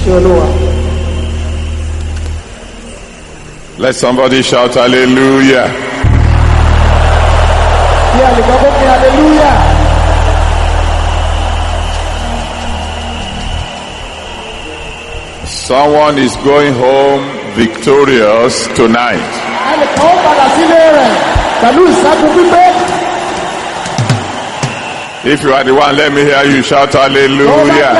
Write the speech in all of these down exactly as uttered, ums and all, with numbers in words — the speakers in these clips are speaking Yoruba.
Let somebody shout hallelujah. Someone is going home victorious tonight. If you are the one, let me hear you shout hallelujah.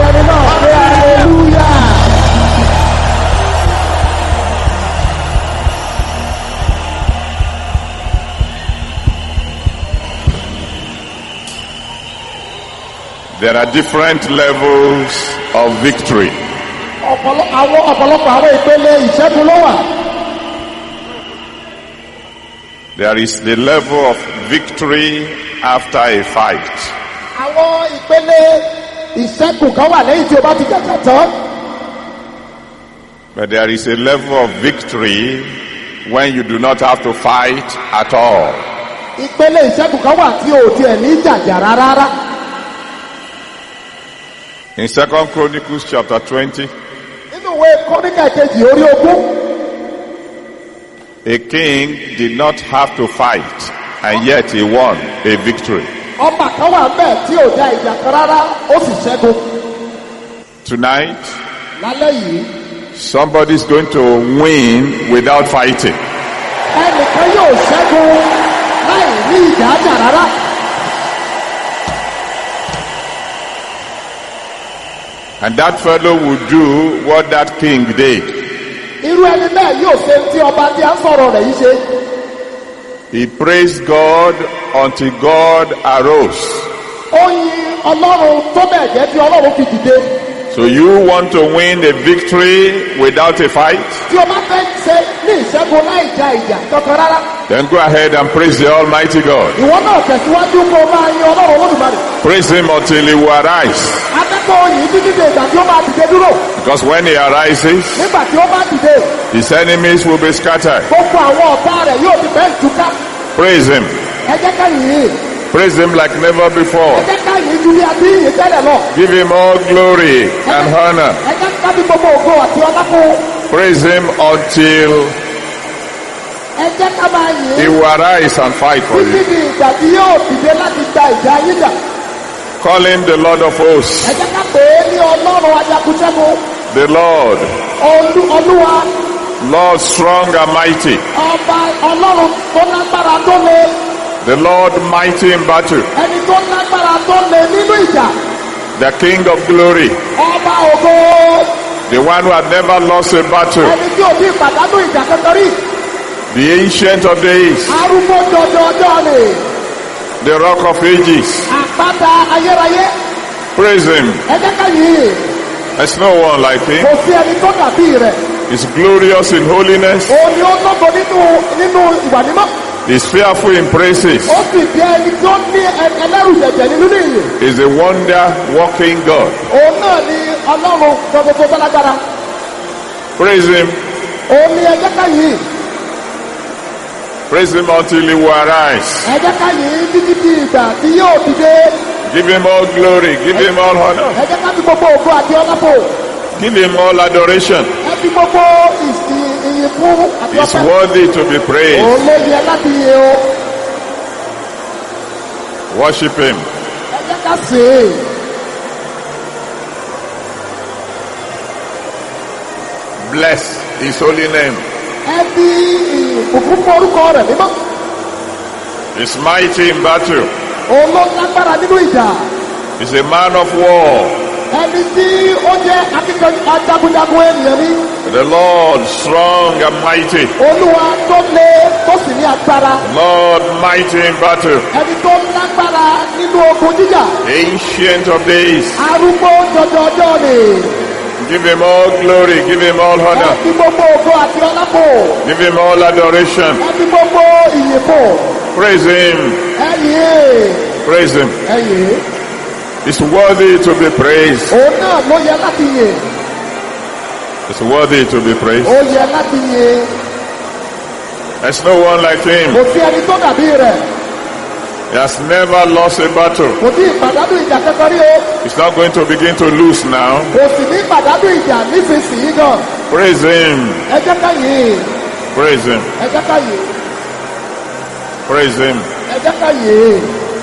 There are different levels of victory. There is the level of victory after a fight. But there is a level of victory when you do not have to fight at all. In Second Chronicles chapter twenty, a king did not have to fight, and yet he won a victory. Tonight, somebody's going to win without fighting. And that fellow would do what that king did. He praised God until God arose. So you want to win a victory without a fight? Then go ahead and praise the Almighty God. Praise Him until He will arise. Because when He arises, His enemies will be scattered. Praise Him. Praise Him like never before. Give Him all glory and honor. Praise Him until He will arise and fight for you. Call Him the Lord of hosts. The Lord. Lord strong and mighty. The Lord mighty in battle. The King of glory. The one who had never lost a battle. The Ancient of Days. The Rock of Ages. Praise Him. There's no one like Him. He's glorious in holiness. He's fearful in praises. He's a wonder-working God. Praise Him. Praise Him until He will arise. Give Him all glory. Give Him all honor. Give Him all adoration. He's worthy to be praised. Worship Him. Bless His holy name. He's mighty in battle. He's a man of war. The Lord strong and mighty. Lord mighty in battle. Ancient of days. Give Him all glory, give Him all honor. Give Him all adoration. Praise Him. Praise Him. It's worthy to be praised. It's worthy to be praised. There's no one like Him. He has never lost a battle. Kò tí ì pàdánù ìjà kankan rí o. He's not going to begin to lose now. Kò sì ní pàdánù ìjà nísinsìnyí gan. Praise him. Ẹ jẹ́ ká yìn. Praise him. Ẹ jẹ́ ká yìn. Praise him. Ẹ jẹ́ ká yìn.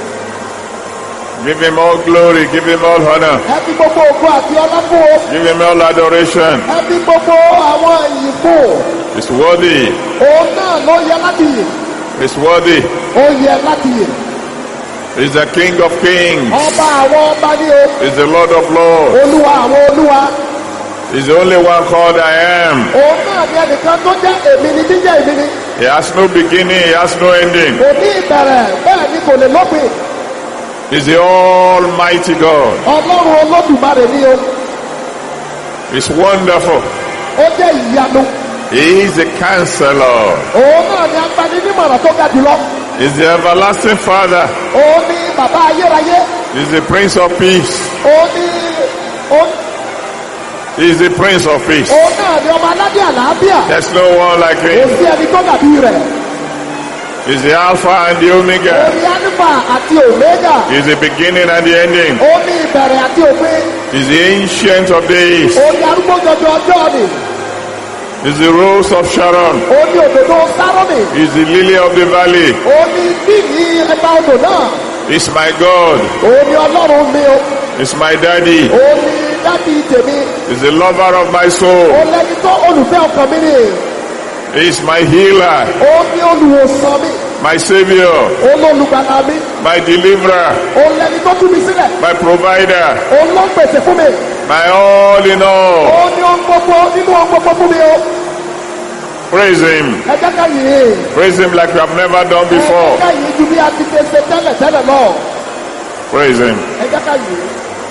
Give him all glory. Give him all honor. Ẹ fi gbogbo ògo àti ọlá fún o. Give him all adoration. Ẹ fi gbogbo àwọn ìyìn fún o. He's worthy. Òun náà ló yẹ láti yìn. He's worthy. Ó yẹ láti yìn. He's the King of Kings. Ọba àwọn ọba ní o. He's the Lord of Lords. Olúwa àwọn olúwa. He's the only one called I am. Òun náà ni ẹnìkan tó jẹ́ èmi ni jíjẹ́ èmi ni. He has no beginning. He has no ending. Kò ní ìbẹ̀rẹ̀ bẹ́ẹ̀ ni kò lè lópin. He's the Almighty God. Ọlọ́run Olódùmarè ni o. He's wonderful. Ó jẹ́ ìyanu. He is the Counselor. Òun náà ni agbaninímọ̀ràn tó ga jùlọ. He's the Everlasting Father. Òun ni bàbá ayérayé. He's the Prince of Peace. Òun ni òun He's the Prince of Peace. òun náà ni ọmọ aládé àlàáfíà. There's no one like Kò him. sí ẹni tó dàbí rẹ̀. He's the Alpha and the Omega. Òun ni Alpha àti Omega. He's the beginning and the ending. Òun ni ìbẹ̀rẹ̀ àti òpin. He's the Ancient of Days. Òun ni arúgbó jọjọ ọjọ́ ni. He's the Rose of Sharon. Òun ni òdòdó Sárọ́nì. He's the Lily of the Valley. Òun ni bíyì ẹgbà odò náà. He's my God. Òun ni Ọlọ́run mi o. He's my Daddy. Òun ni dádì tèmi. He's the lover of my soul. Òun lẹni tó olùfẹ́ ọkàn mi ni. He's my healer, Òun ni olùwòsàn mi. my Savior, Òun lolùgbàlà mi. my deliverer, Òun lẹni tó tú mi sílẹ̀. my provider, Òun ló ń pèsè fún mi. my all in all. Òun ni ohun gbogbo nínú ohun gbogbo fún mi o. Praise him. Ẹ jẹ́ ká yìn. Praise him like you have never done Ẹ before. jẹ́ ká yìn ju bí a ti ṣe ṣe tẹ́lẹ̀ tẹ́lẹ̀ lọ. Praise him. Ẹ jẹ́ ká yìn.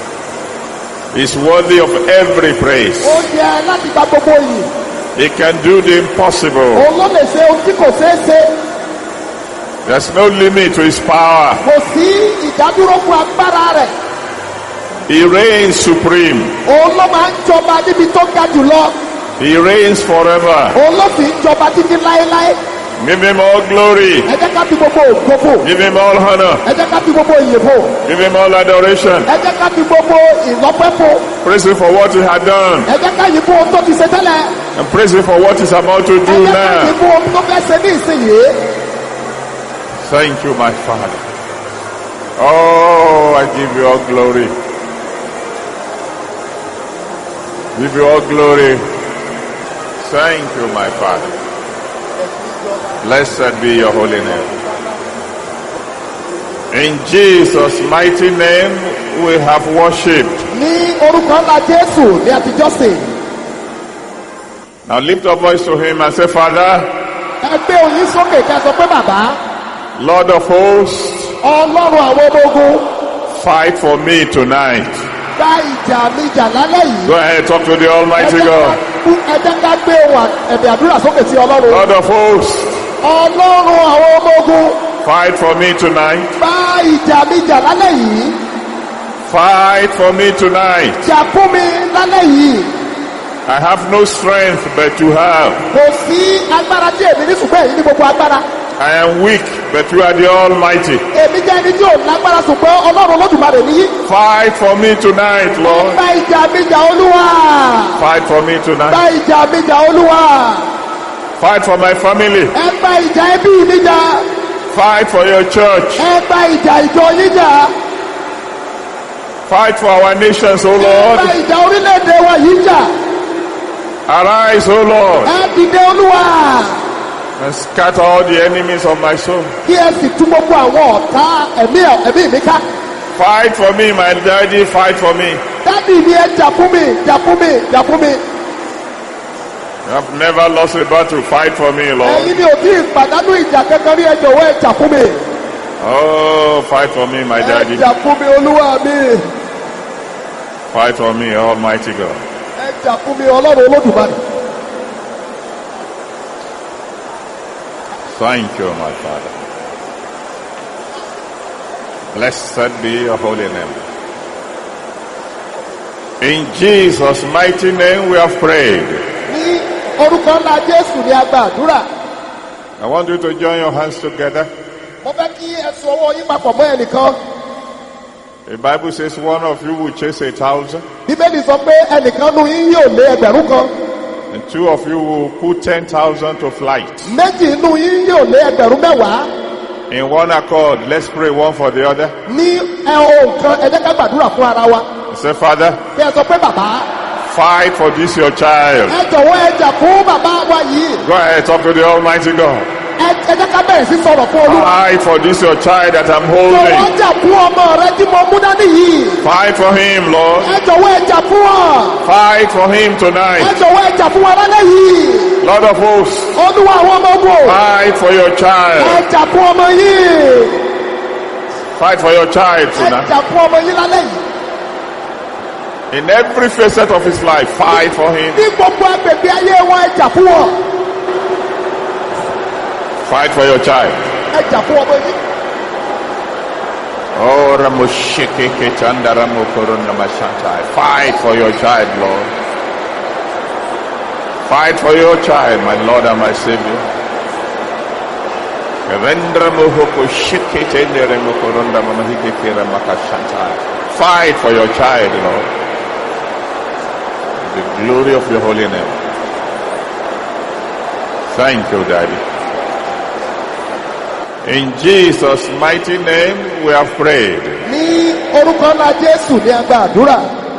He's worthy of every praise. Ó yẹ láti gba gbogbo yìí. He can do the impossible. Òun ló lè ṣe ohun tí kò ṣeé ṣe. There's no limit to his power. Kò sí ìdádúró fún agbára rẹ̀. He reigns supreme. Òun ló máa ń jọba níbi tó ga jùlọ. He reigns forever. Òun ló sì ń jọba títí láéláé. Give him all glory. Ẹ jẹ́ ká fi gbogbo ògo fò. Give him all honor. Ẹ jẹ́ ká fi gbogbo ìyè fò. Give him all adoration. Ẹ jẹ́ ká fi gbogbo ìlọ́pẹ́ fò. Praise him for what he had done. Ẹ jẹ́ ká yìn fún ohun tó ti ṣe tẹ́lẹ̀. And praise him for what he's about to Ẹ do jẹ́ ká yìn now. fún ohun tó fẹ́ ṣe ní ìsinyìí. Thank you, my Father. Oh, I give you all glory. Give you all glory. Thank you, my Father. Blessed be your holy name. In Jesus' mighty name, we have worshipped. Ní orúkọ ńlá Jésù ní àtijọ́ sìn. Now lift your voice to him and say, Father, Ẹ gbé oyin sókè kí a sọ pé bàbá. Lord of hosts, Ọlọ́run àwọn ọmọ ogun. fight for me tonight. Gba ìjà mi jà lálẹ́ yìí. Go ahead, talk to the Almighty God. Ẹ jẹ́ ká gbé ohùn ẹ̀bẹ̀ àdúrà sókè sí Ọlọ́run. Lord of hosts, Ọlọ́run àwọn ọmọ ogun. fight for me tonight. Gba ìjà mi jà lálẹ́ yìí. Fight for me tonight. Jà fún mi lálẹ́ yìí. I have no strength, but you have. Kò sí agbára tí èmi ní ṣùgbọ́n èyí ní gbogbo agbára. I am weak, but you are the Almighty. Èmi jẹ́ ẹni tí ò lágbára ṣùgbọ́n Ọlọ́run Olódùmarè níyí. Fight for me tonight, Lord. Gba ìjà mi jà Olúwa. Fight for me Gba tonight. ìjà mi jà Olúwa. Fight for my family. Ẹ gba ìjà ẹbí mi jà. Fight for your church. Ẹ gba ìjà ìjọ yín jà. Fight for our nations, O Ẹ gba Lord. ìjà orílẹ̀-èdè wa yìí jà. Arise, O Lord, Ẹ dìde Olúwa. and scatter all the enemies of my soul. Kí ẹ sì tú gbogbo àwọn ọ̀tá ẹ̀mí ẹ̀mí mi ká. Fight for me, my daddy, fight for me. Dádì mi ẹ jà fún mi, jà fún mi, jà fún mi. You have never lost a battle. Fight for me, Lord. Ẹ̀yin ni ò tí ì pàdánù ìjà kankan rí ẹ jọ̀wọ́ ẹ jà fún mi. Oh, fight for me, my Ẹ daddy. jà fún mi Olúwa mi. Fight for me, Almighty God. Ẹ jà fún mi Ọlọ́run Olódùmarè. Thank you, my Father. Blessed be your holy name. In Jesus' mighty name we have prayed. Ní orúkọ ńlá Jésù ni a gba àdúrà. I want you to join your hands together. Mo fẹ́ kí ẹ so ọwọ́ yín papọ̀ mọ́ ẹnìkan. The Bible says one of you will chase a thousand. Bíbélì sọ pé ẹnìkan nu yín yóò lé ẹgbẹ̀rún kan. And two of you will put ten thousand to flight. Méjì nu yín yóò lé ẹgbẹ̀rún mẹ́wàá. In one accord, let's pray one for the other. Ní ẹ ohun kan, ẹ jẹ́ ká gbàdúrà fún ara wa. Say, Father, Kí ẹ sọ pé bàbá. fight for this your child. Ẹ jọ̀wọ́ ẹ jà fún bàbá wa yìí. Go ahead, talk to the Almighty God. Ẹ ẹ jẹ́ ká bẹ̀rẹ̀ sí sọ̀rọ̀ fún Olúwa. Fight for this your child that I'm Jọ̀wọ́ holding. jà fún ọmọ rẹ tí mo mú dání yìí. Fight for him, Lord. Ẹ jọ̀wọ́ ẹ jà fún ọ. Fight for him Ẹ tonight. jọ̀wọ́ ẹ jà fún wa lálẹ́ yìí. Lord of hosts, Olúwa àwọn ọmọ ogun. fight for your Ẹ child. jà fún ọmọ yìí. Fight for your child Ẹ tonight. jà fún ọmọ yìí lálẹ́ yìí. In every facet of his life, fight for him. Ní gbogbo agbègbè ayé wọn, ẹ jà fún wọn. Fight for your child. Ẹ jà fún ọmọ yìí. Oh, Ramosheke Tanda Ramokorona Mashantai. Fight for your child, Lord. Fight for your child, my Lord and my Savior. Rendra Mohoko Shikete Remokoronda Mamahike Ramakashantai. Fight for your child, Lord. The glory of your holy name. Thank you, Daddy. In Jesus' mighty name we have prayed. Ní orúkọ ńlá Jésù ní a gba àdúrà.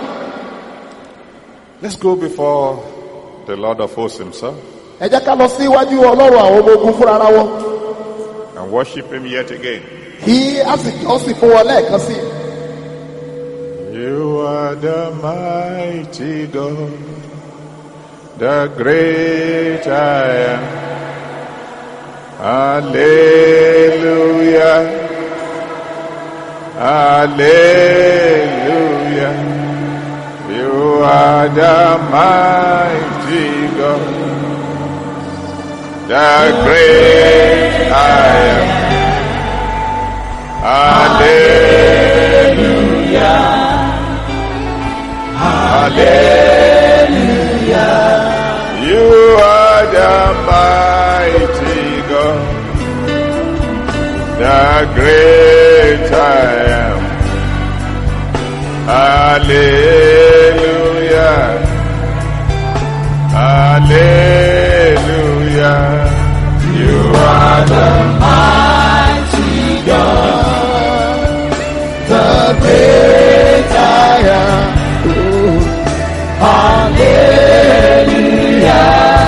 Let's go before the Lord of hosts himself Ẹ jẹ́ ká lọ sí iwájú Ọlọ́run àwọn ọmọ ogun fúnra ara wọn. and worship him yet again. Kí a sì jọ́ sí fún wọn lẹ́ẹ̀kan sí. You are the mighty God, the great I am. Hallelujah. Hallelujah. You are the mighty God, the great I am. Hallelujah. Hallelujah. You are the mighty God, the great I am. Hallelujah. Hallelujah. You are the mighty God, the great I am. Hallelujah.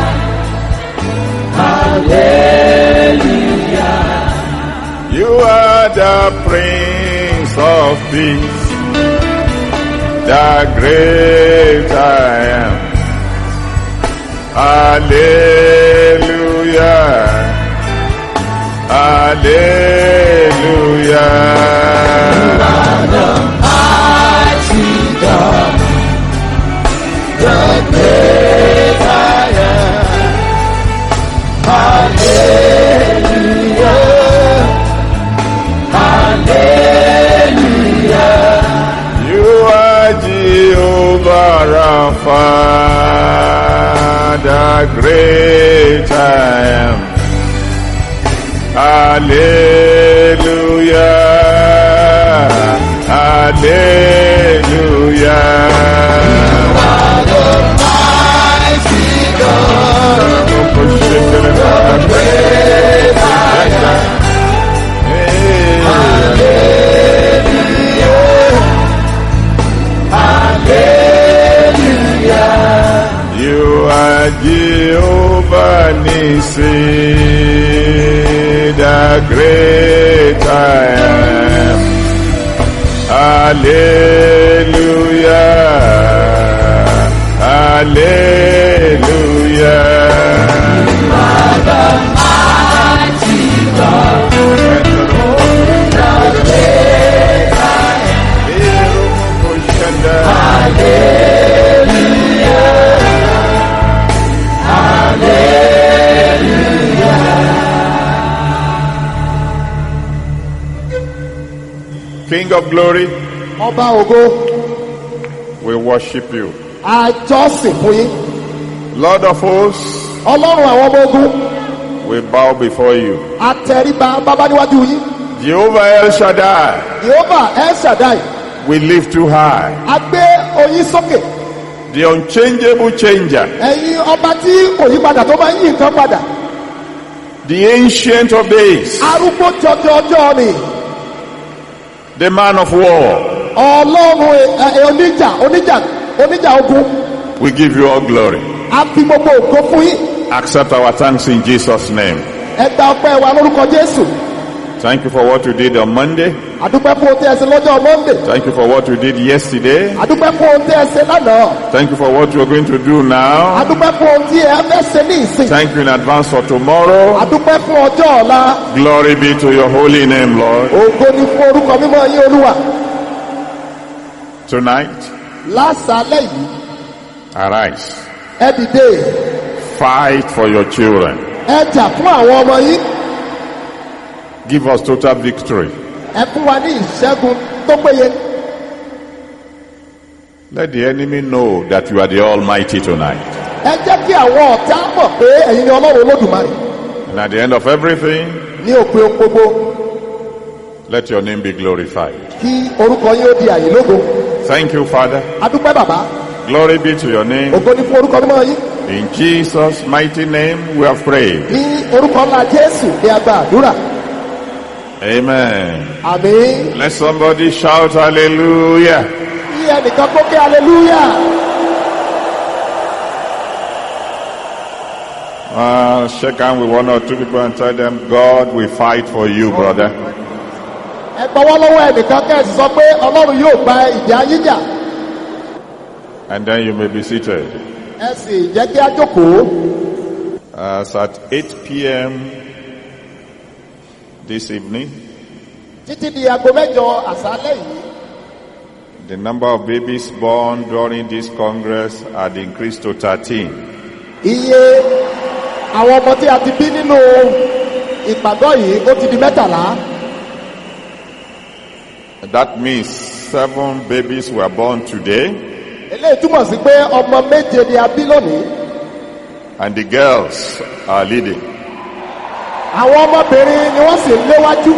Hallelujah. You are the Prince of Peace, the great I am. Hallelujah. Hallelujah. You are the mighty God, the great I am. Hallelujah. Hallelujah. You are Jehovah Rapha, the great I am. Hallelujah. Hallelujah. You are the mighty God, the great I am. Hallelujah. Hallelujah. You are Jehovah Nissi, the great I am. Hallelujah. Hallelujah. You are the mighty God, the great I am. Hallelujah. Hallelujah. King of glory, Ọba ògo, we worship you. àjọsìn fún yín. Lord of hosts, Ọlọ́run àwọn ọmọ ogun, We bow before you. Àtẹríba bàbá níwájú yín. Jehovah El Shaddai. Jehovah El Shaddai. We lift you high. A gbé oyin sókè. The unchangeable changer. Ẹ̀yin ọba tí kò yí padà tó máa ń yí nǹkan padà. The ancient of days. Arúgbó jọjọ ọjọ́ ni. The man of war. Ọlọ́run oníjà oníjà oníjà ogun. We give you all glory. A fi gbogbo ògo fún yín. Accept our thanks in Jesus' name. Ẹ gba ọpẹ́ wa lórúkọ Jésù. Thank you for what you did on Monday. Adúpẹ́ fún ohun tí ẹ ṣe lọ́jọ́ Monday. Thank you for what you did yesterday. Adúpẹ́ fún ohun tí ẹ ṣe lánàá. Thank you for what you are going to do now. Adúpẹ́ fún ohun tí ẹ fẹ́ ṣe ní ìsìn. Thank you in advance for tomorrow. Adúpẹ́ fún ọjọ́ ọ̀la. Glory be to your holy name, Lord. Ògo ni fún orúkọ mímọ́ yín Olúwa. Tonight, lásàálẹ̀ yìí. Arise. Ẹ dìde. Fight for your children. Ẹ jà fún àwọn ọmọ yín. Give us total victory. Ẹ fún wa ní ìṣẹ́gun tó péye. Let the enemy know that you are the Almighty tonight. Ẹ jẹ́ kí àwọn ọ̀tá mọ̀ pé ẹ̀yin ni Ọlọ́run Olódùmarè. And at the end of everything, ní òpin gbogbo, let your name be glorified. Kí orúkọ yín ó di àyè lógo. Thank you, Father. Adúpẹ́ bàbá. Glory be to your name. Ògo ni fún orúkọ mímọ́ yín. In Jesus' mighty name we have prayed. Ní orúkọ ńlá Jésù ni a gba àdúrà. Amen. Àmín. Let somebody shout hallelujah. Kí ẹnìkan kó ké hallelujah. Uh, shake hand with one or two people and tell them, God will fight for you, brother. Ẹ gbọ́wọ́ lọ́wọ́ ẹnìkan kẹ́ ẹ sì sọ pé Ọlọ́run yóò gba ìjà yín jà. And then you may be seated. Ẹ sì jẹ́ kí á jókòó. As at eight p.m. this evening, títí di aago mẹ́jọ àṣálẹ́ yìí. The number of babies born during this Congress had increased to thirteen. Iye àwọn ọmọ tí a ti bí nínú ìpàgọ́ yìí ó ti di mẹ́tàlá. That means seven babies were born today. Eléyìí túmọ̀ sí pé ọmọ méje ni a bí lónìí. And the girls are leading. Àwọn ọmọbìnrin ni wọ́n sì ń léwájú.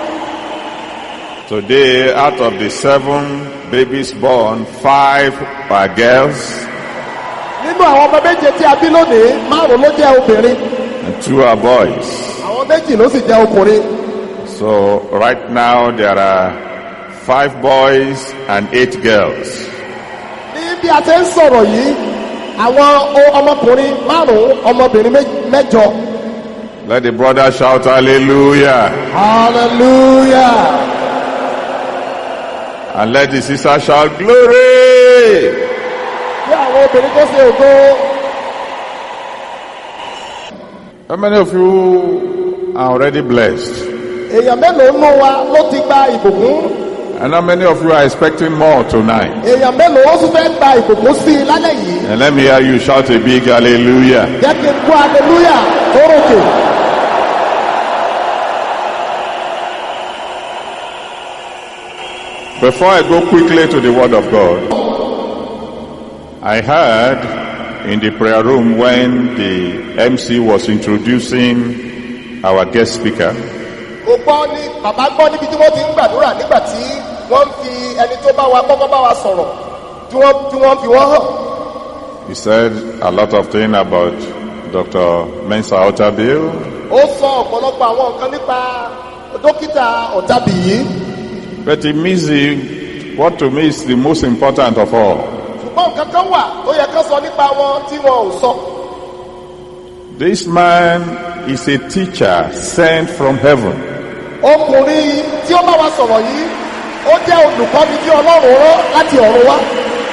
Today, out of the seven babies born, five are girls. Nínú àwọn ọmọ méje tí a bí lónìí, márùn-ún ló jẹ́ obìnrin. And two are boys. Àwọn méjì ló sì jẹ́ ọkùnrin. So right now there are five boys and eight girls. Ní bí a ti ń sọ̀rọ̀ yìí, àwọn ọmọkùnrin márùn-ún, ọmọbìnrin mẹ́jọ. Let the brother shout hallelujah. Hallelujah. And let the sister shout glory. Bí àwọn obìnrin tó ṣe ògo. How many of you are already blessed? Èèyàn mélòó nínú wa ló ti gba ìbùkún? And how many of you are expecting more tonight? Èèyàn mélòó ó tún fẹ́ gba ìbùkún sí i lálẹ́ yìí? And let me hear you shout a big hallelujah. Jẹ́ kí n kú hallelujah lórókè. Before I go quickly to the word of God, I heard in the prayer room when the M C was introducing our guest speaker. Mo gbọ́ ní bàbá gbọ́ níbi tí wọ́n ti ń gbàdúrà nígbà tí wọ́n fi ẹni tó bá wa kọ́kọ́ bá wa sọ̀rọ̀ tí wọ́n tí wọ́n fi wọ́n hàn. He said a lot of things about Doctor Mensa Otabil. Ó sọ ọ̀pọ̀lọpọ̀ àwọn nǹkan nípa dókítà Ọ̀tàbíyí. But he missed the, what to me is the most important of all. Ṣùgbọ́n nǹkan kan wà tó yẹ kán sọ nípa wọn tí wọn ò sọ. This man is a teacher sent from heaven. Ọkùnrin tí ó bá wa sọ̀rọ̀ yìí, ó jẹ́ olùkọ́ni tí Ọlọ́run rán láti ọ̀run wá.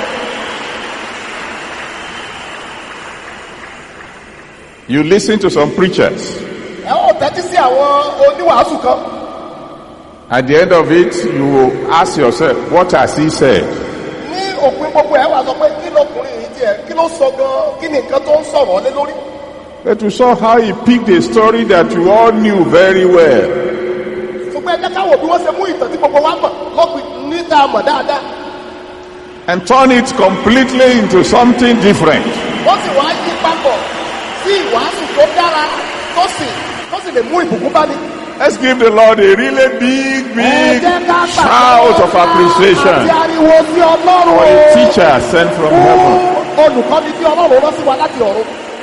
You listen to some preachers. Ẹ ó tẹ́tí sí àwọn oníwàásù kan. At the end of it, you will ask yourself, what has he said? Ní òpin gbogbo ẹ̀ wá sọ pé kí lọkùnrin yìí tiẹ̀ kí ló sọ gan-an kí ni nǹkan tó ń sọ̀rọ̀ lé lórí. But you saw how he picked a story that you all knew very well. Ṣùgbọ́n ẹ jẹ́ ká wò bí wọ́n ṣe mú ìtàn tí gbogbo wa mọ̀ lọ́pìn níta mọ̀ dáadáa. And turn it completely into something different. Wọ́n sì wá yí papọ̀ sí ìwàásù tó dára tó sì tó sì lè mú ìbùkún bá ní. Let's give the Lord a really big, Ẹ big jẹ́ ká gbàgbọ́ shout of appreciation àti ariwo sí Ọlọ́run for o. a teacher sent from heaven. Fún olùkọ́ni tí Ọlọ́run rán sí wa láti ọ̀run.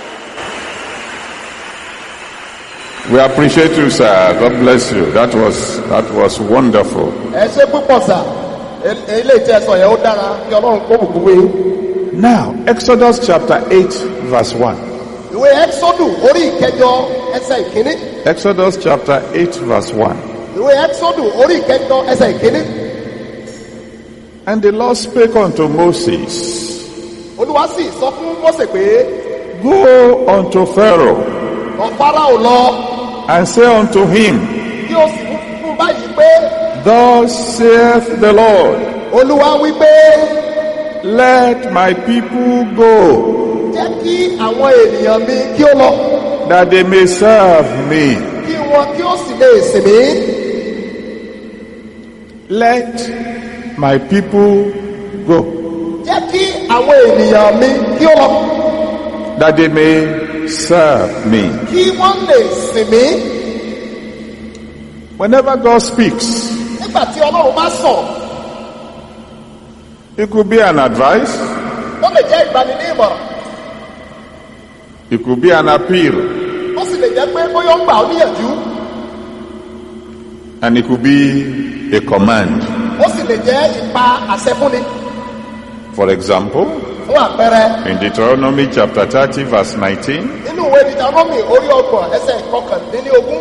We appreciate you, sir. God bless you. That was that was wonderful. Ẹ ṣé púpọ̀ sà. Ilé ìtẹ́ ẹ̀sọ̀ yẹn ó dára kí Ọlọ́run kó bùkún wé. Now, Exodus chapter eight, verse one. Ìwé Ẹ́xọ́dù orí ìkẹjọ ẹsẹ̀ ìkíní. Exodus chapter eight, verse one. Ìwé Ẹ́xọ́dù orí ìkẹjọ ẹsẹ̀ ìkíní. And the Lord spake unto Moses, Olúwa sì sọ fún Mósè pé Go unto Pharaoh, lọ Fáráò lọ and say unto him, kí o sì wí fún báyìí pé Thus saith the Lord, Olúwa wí pé Let my people go, jẹ́ kí àwọn ènìyàn mi kí ó lọ that they may serve me. kí wọn kí ó sì lè sìn mí. Let my people go, Jẹ́ kí àwọn ènìyàn mi kí ó lọ that they may serve me. kí wọ́n lè sìn mí. Whenever God speaks, Nígbà tí Ọlọ́run bá sọ, it could be an advice, ó lè jẹ́ ìgbaninímọ̀ràn, it could be an appeal, ó sì lè jẹ́ pé bóyá ó ń gbà ọ́ níyànjú, and it could be a command. ó sì lè jẹ́ ìpa àṣẹ fúnni. For example, Fún àpẹẹrẹ, in Deuteronomy chapter thirty, verse nineteen, nínú ìwé Deuteronomy orí ọgbọ̀n ẹsẹ̀ ìkọkànlélógún,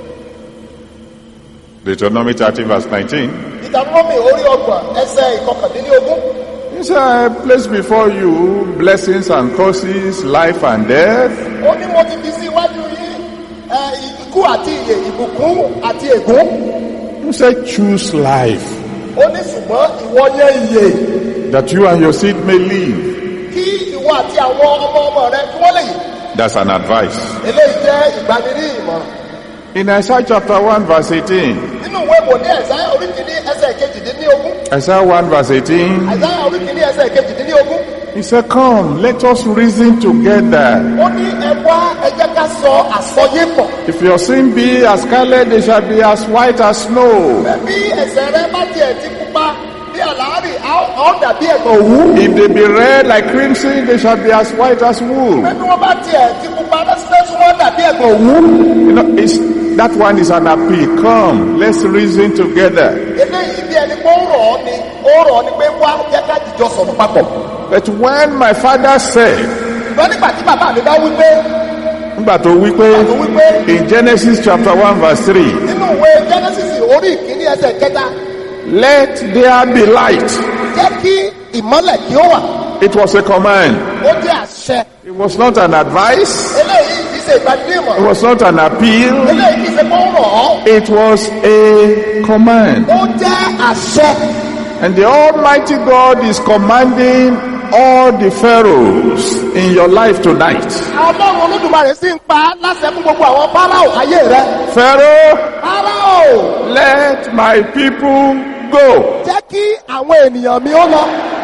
Deuteronomy thirty, verse nineteen, Deuteronomy orí ọgbọ̀n ẹsẹ̀ ìkọkànlélógún, he said, I place before you blessings and curses, life and death. ó ní mo ti fi sí iwájú yín ẹ, ikú àti ìyè, ìbùkún àti ègún. He said, choose life, Ó ní ṣùgbọ́n ìwọ yẹn ìyè that you and your seed may live. kí ìwọ àti àwọn ọmọ ọmọ rẹ kí wọ́n lè yè. That's an advice. Eléyìí jẹ́ ìgbaniní ìmọ̀ràn. In Isaiah chapter one, verse eighteen, Nínú ìwé ìwòlé Àìsáyà orí kìíní ẹsẹ̀ kejìdínlógún, Isaiah one, verse eighteen, Àìsáyà orí kìíní ẹsẹ̀ kejìdínlógún, he said, come, let us reason together. ó ní ẹ wá ẹ jẹ́ ká sọ àsọyé pọ̀. If your sin be as scarlet, they shall be as white as snow. Bí ẹ̀ṣẹ̀ rẹ bá tiẹ̀ ti pupa bí àlàárì, á ó dàbí ẹ̀gbọ̀n òwú. If they be red like crimson, they shall be as white as wool. Bí wọ́n bá tiẹ̀ ti pupa lẹ́sílẹ́sí wọ́n dàbí ẹ̀gbọ̀n òwú. You know, it's, that one is an appeal. Come, let's reason together. Eléyìí bí ẹni pé ó rọ̀ ọ́ ni, ó rọ̀ ọ́ ni pé wá jẹ́ ká jìjọ sọ̀rọ̀ papọ̀. But when my father said, Ṣùgbọ́n nígbà tí bàbá mi bá wí pé, nígbà tó wí pé, tó wí pé in Genesis chapter one verse three, nínú ìwé Genesis orí ìkíní ẹsẹ̀ kẹta, let there be light. jẹ́ kí ìmọ́lẹ̀ kí ó wà. It was a command. Ó jẹ́ àṣẹ. It was not an advice. Eléyìí kì í ṣe ìgbàdúrà It ìmọ̀ràn. was not an appeal. Eléyìí kì í ṣe pé ó rọ̀ ọ́. It was a command. Ó jẹ́ àṣẹ. And the Almighty God is commanding all the pharaohs in your life tonight. Ọlọ́run Olódùmarè sì ń pa láṣẹ fún gbogbo àwọn Fáráò ayé rẹ. Pharaoh, Fáráò, let my people go. jẹ́ kí àwọn ènìyàn mi ó lọ.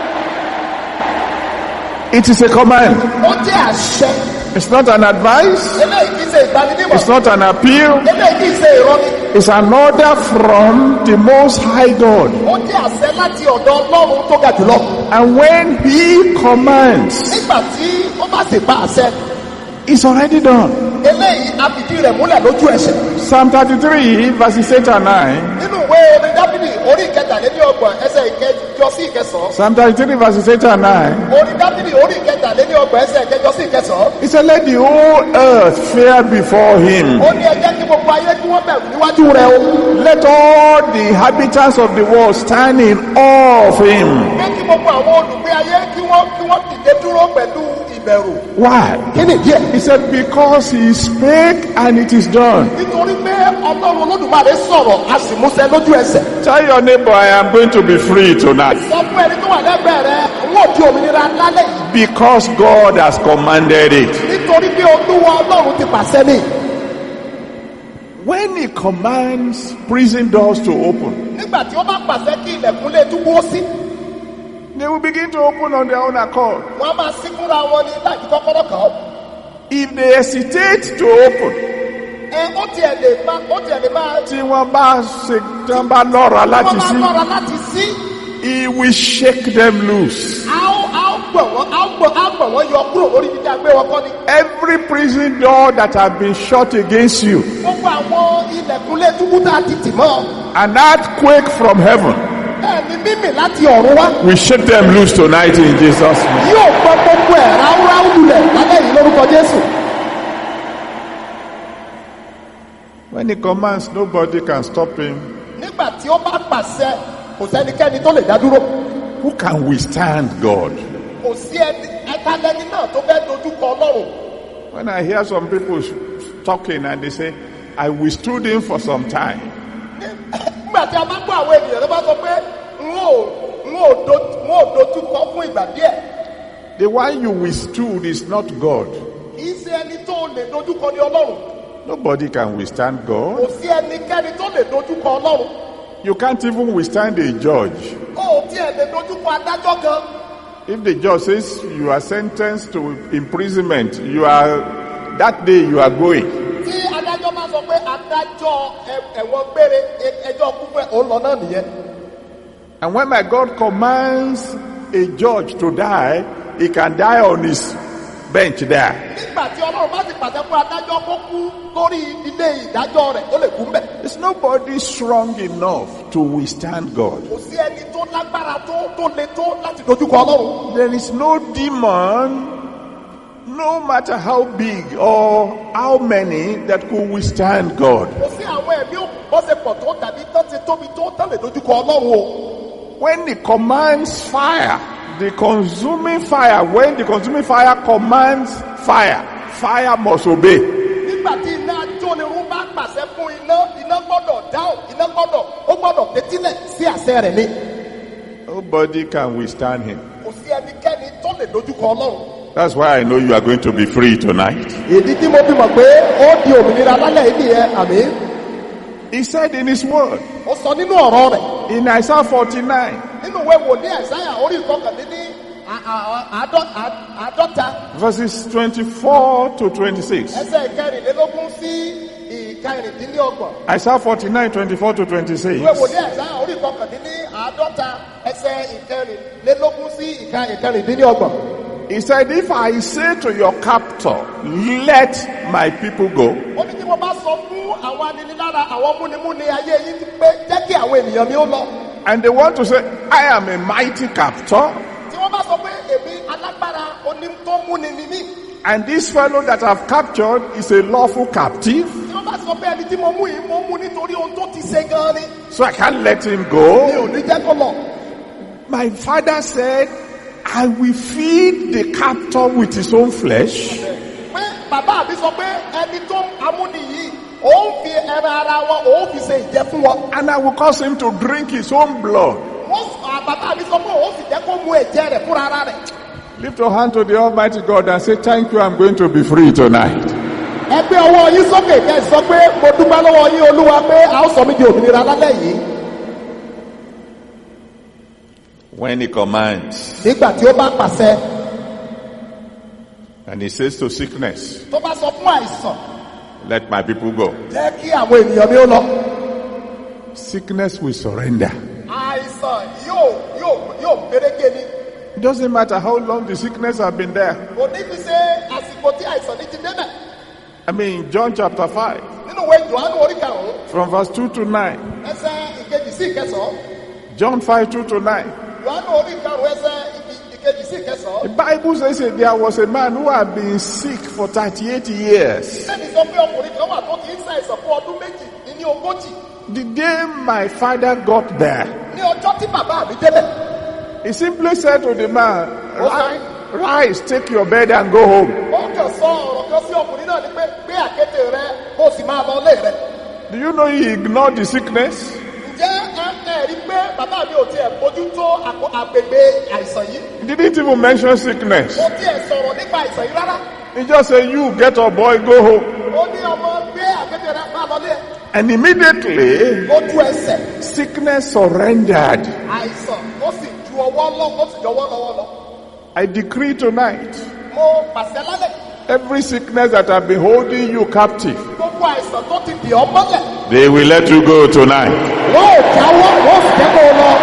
It is a command. Ó jẹ́ àṣẹ. It's not an advice. Eléyìí kì í ṣe ìgbaninímọ̀. It's not an appeal. Eléyìí kì í ṣe ìrọ́ni. It's an order from the Most High God. Ó jẹ́ àṣẹ láti ọ̀dọ̀ Ọlọ́run tó ga jùlọ. And when He commands, Nígbà tí ó bá sì pa àṣẹ, it's already done. eléyìí á fìdí rẹ̀ múlẹ̀ lójú ẹsẹ̀. Psalm thirty-three, verses eight and nine. Nínú ìwé orin Dáfídì orí ìkẹtàlélọ́gbọ̀n ẹsẹ̀ ìkẹjọ sí ìkẹsàn-án. Psalm thirty-three, verses eight and nine. Orin Dáfídì orí ìkẹtàlélọ́gbọ̀n ẹsẹ̀ ìkẹjọ sí ìkẹsàn-án. He said, let the whole earth fear before Him. Ó ní ẹ jẹ́ kí gbogbo ayé kí wọ́n bẹ̀rù níwájú rẹ̀ o. Let all the inhabitants of the world stand in awe of Him. Pé kí gbogbo àwọn olùgbé ayé kí wọ́n kí wọ́n dìde dúró pẹ̀lú ìbẹ̀rù. Why? Kí ni díẹ̀? He said, because He spake and it is done. Nítorí pé Ọlọ́run Olódùmarè sọ̀rọ̀ a sì múṣẹ lójú ẹsẹ̀. Tell your neighbor, I am going to be free tonight. Sọ fún ẹni tó wà lẹ́gbẹ̀ẹ́ rẹ̀, àwọn òdi òmìnira lálẹ́ yìí. Because God has commanded it. Nítorí pé Olúwa Ọlọ́run ti pàṣẹ ní. When He commands prison doors to open, Nígbà tí ó bá pàṣẹ kí ilẹ̀kùn lè túbú ó sí, they will begin to open on their own accord. wọ́n á máa sí fúnra wọn ní láti kọ́kọ́rọ́ kàn án. If they hesitate to open, ẹ ó tiẹ̀ lè máa ó tiẹ̀ lè máa. tí wọ́n bá ṣe tí wọ́n bá lọ́ra láti wọ́n sí. bá lọ́ra láti sí. He will shake them loose. a ó a ó gbọ̀ wọ́n a ó gbọ̀ a ó gbọ̀ wọ́n yọ kúrò lórí ibi tí a gbé wọn kọ́ ni. Every prison door that has been shut against you, gbogbo àwọn ilẹ̀kùnlé túbú tá a ti tì mọ́. an earthquake from heaven ẹni mímì láti ọ̀run wá. will shake them loose tonight in Jesus' name. yóò gbọ́ gbogbo ẹ̀ ráúráú lulẹ̀ lálẹ́ yìí lórúkọ Jésù. When he commands, nobody can stop him. nígbà tí ó bá pàṣẹ kò sẹ́nikẹ́ni tó lè dá dúró. Who can withstand God? kò sí ẹni ẹ̀ka lẹ́ni náà tó fẹ́ dojú kọ Ọlọ́run. When I hear some people talking and they say, I withstood him for some time. nígbà tí a bá gbọ́ àwọn ènìyàn ló bá sọ pé n ó n ó do n ó dojú kọ fún ìgbà díẹ̀. The one you withstood is not God. kì í ṣe ẹni tó lè dojú kọ ní Ọlọ́run. Nobody can withstand God. kò sí ẹnikẹ́ni tó lè dojú kọ Ọlọ́run. You can't even withstand a judge. ó tiẹ̀ lè dojú kọ adájọ́ kan. If the judge says you are sentenced to imprisonment, you are, that day you are going. tí adájọ́ máa sọ pé adájọ́ ẹ̀wọ̀n gbére ẹjọ́ kúpẹ́ òun lọ náà nìyẹn. And when my God commands a judge to die, he can die on his bench there. nígbà tí Ọlọ́run bá ti pàṣẹ fún adájọ́ kó kú lórí ilé ìdájọ́ rẹ̀ ó lè kú mbẹ̀. There's nobody strong enough to withstand God. kò sí ẹni tó lágbára tó tó le tó láti dojú kọ Ọlọ́run. There is no demon, no matter how big or how many, that could withstand God. kò sí àwọn ẹ̀mí òkú bọ́sẹ̀ pọ̀ tó tàbí tó ti tóbi tó tán lè dojú kọ Ọlọ́run o. When he commands fire, the consuming fire, when the consuming fire commands fire, fire must obey. nígbà tí iná jónirun bá pàṣẹ fún iná iná gbọ́dọ̀ dáhùn iná gbọ́dọ̀ ó gbọ́dọ̀ fetílẹ̀ sí àṣẹ rẹ̀ ni. Nobody can withstand him. kò sí ẹnikẹ́ni tó lè dojú kọ Ọlọ́run. That's why I know you are going to be free tonight. ìdí tí mo fi mọ̀ pé ó di òmìnira lálẹ́ yìí nìyẹn àmì. He said in his word, ó sọ nínú ọ̀rọ̀ rẹ̀. in Isaiah forty-nine, nínú ìwé wòlíì Àìsáyà orí ìkọkànlélí àádọ́ta verses twenty-four to twenty-six. ẹsẹ̀ ìkẹrìnlélógún sí ìkẹrìndínlọ́gbọ̀n. Isaiah forty-nine, twenty-four to twenty-six. ìwé wòlíì Àìsáyà orí ìkọkànlélí àádọ́ta ẹsẹ̀ ìkẹrìnlélógún sí ìkẹrìndínlọ́gbọ̀n. He said, if I say to your captor, let my people go, ó ní tí mo bá sọ fún àwọn aninilára àwọn múnimúni ayé yìí ti pé jẹ́ kí àwọn ènìyàn mi ó lọ. and they want to say, I am a mighty captor, tí wọ́n bá sọ pé èmi alágbára oní tó múni ni mí. and this fellow that I've captured is a lawful captive, tí wọ́n bá sọ pé ẹni tí mo mú yìí mo mú nítorí ohun tó ti ṣe gan ni. so I can't let him mi go. ò ní jẹ́ kó lọ. My father said, I will feed the captor with his own flesh, pé bàbá mi sọ pé ẹni tó amúni yìí òun fi ẹran ara wọn òun fi ṣe ìjẹ fún wọn. and I will cause him to drink his own blood. wọ́n sọ bàbá mi sọ pé òun sì jẹ́ kó mu ẹ̀jẹ̀ rẹ̀ fúnra ara rẹ̀. Lift your hand to the Almighty God and say, thank you, I'm going to be free tonight. ẹ gbé ọwọ́ yín sókè kẹ́ ẹ sọ pé mo dúpẹ́ lọ́wọ́ yín Olúwa pé a ó sọ mí di òmìnira lálẹ́ yìí. When he commands, nígbà tí ó bá pàṣẹ and he says to sickness, tó bá sọ fún àìsàn let my people go, jẹ́ kí àwọn ènìyàn mi ó lọ. sickness will surrender. àìsàn yóò yóò yóò gbérégbé ni. It doesn't matter how long the sickness has been there. kò ní fi ṣe àsìkò tí àìsàn ní ti débẹ̀. I mean, John chapter five, nínú ìwé Jòhánù orí karùn-ún from verse two to nine. ẹsẹ̀ ìkejì sí ìkẹsàn-án. John five, two to nine. Jòhánù orí karùn-ún ẹsẹ̀ ìkejì sí ìkẹsàn-án. The Bible says that there was a man who had been sick for thirty-eight years. Bẹ́ẹ̀ni sọ pé ọkùnrin kan wà tó ti ń ṣàìsàn fún ọdún méjì ní ogójì. The day my father got there, ní ọjọ́ tí bàbá mi débẹ̀. he simply said to the man, "Ri- rise, take your bed and go home." ó kàn sọ ọ̀rọ̀ kan sí ọkùnrin náà ni pé gbé àkéte rẹ kó o sì máa lọ ilé rẹ. Do you know he ignored the sickness? ǹjẹ́ ẹ ẹ rí pé bàbá mi ò tiẹ̀ bójú tó àpò- àgbègbè àìsàn yìí. He didn't even mention sickness. ó tiẹ̀ sọ̀rọ̀ nípa àìsàn yìí rárá. He just said, you get up, boy, go home. ó ní ọmọ gbé àkéte rẹ máa lọ ilé ẹ. And immediately, lójú ẹsẹ̀ sickness surrendered. àìsàn ó sì ju ọwọ́ lọ ó sì jọwọ́ lọ́wọ́ lọ. I decree tonight, mo pàṣẹ lálẹ́ every sickness that has been holding you captive, gbogbo gbogbo àìsàn tó ti dì ọ́ mọ́lẹ̀. They will let you go tonight. Wọ́n ò jáwọ́, wọ́n sì jẹ́ kó o lọ.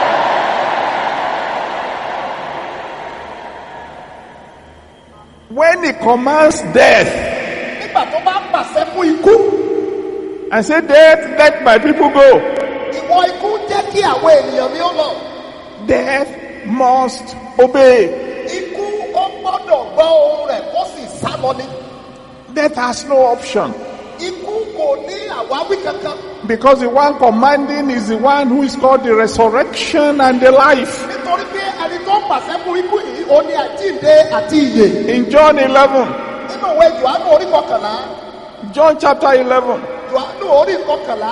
When he commands death Nígbà tó bá pàṣẹ fún ikú, and say, death, let my people go. ìwọ ikú jẹ́ kí àwọn ènìyàn mi ó lọ. Death must obey. Ikú ó gbọ́dọ̀ gbọ́ ohùn rẹ̀ kó sì sá lọ ni. Death has no option. Ikú kò ní àwáwí kankan. Because the one commanding is the one who is called the resurrection and the life. Nítorí pé ẹni tó pàṣẹ fún ikú yìí, ó ní àjíǹde àti ìyè. In John eleven, Nínú ìwé Jòhánù orí kọkànlá, John chapter eleven. Jòhánù orí kọkànlá,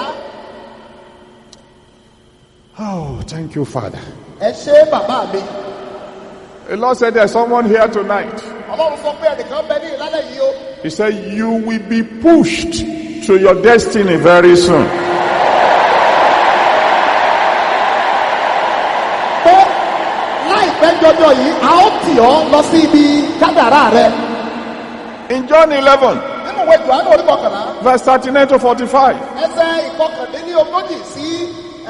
Oh, thank you, Father. ẹ ṣé bàbá mi. The Lord said there's someone here tonight. Ọlọ́run sọ pé ẹnìkan bẹ ní ìlànà yìí o. He said you will be pushed to your destiny very soon. Pé láìpẹ́ jọjọ yìí, a ó tì ọ́ lọ sí ibi kádàrá rẹ. In John eleven, Nínú ìwé Jòhánù orí kọkànlá, verse thirty-nine to forty-five. ẹsẹ̀ ìkọkàndínlógójì sí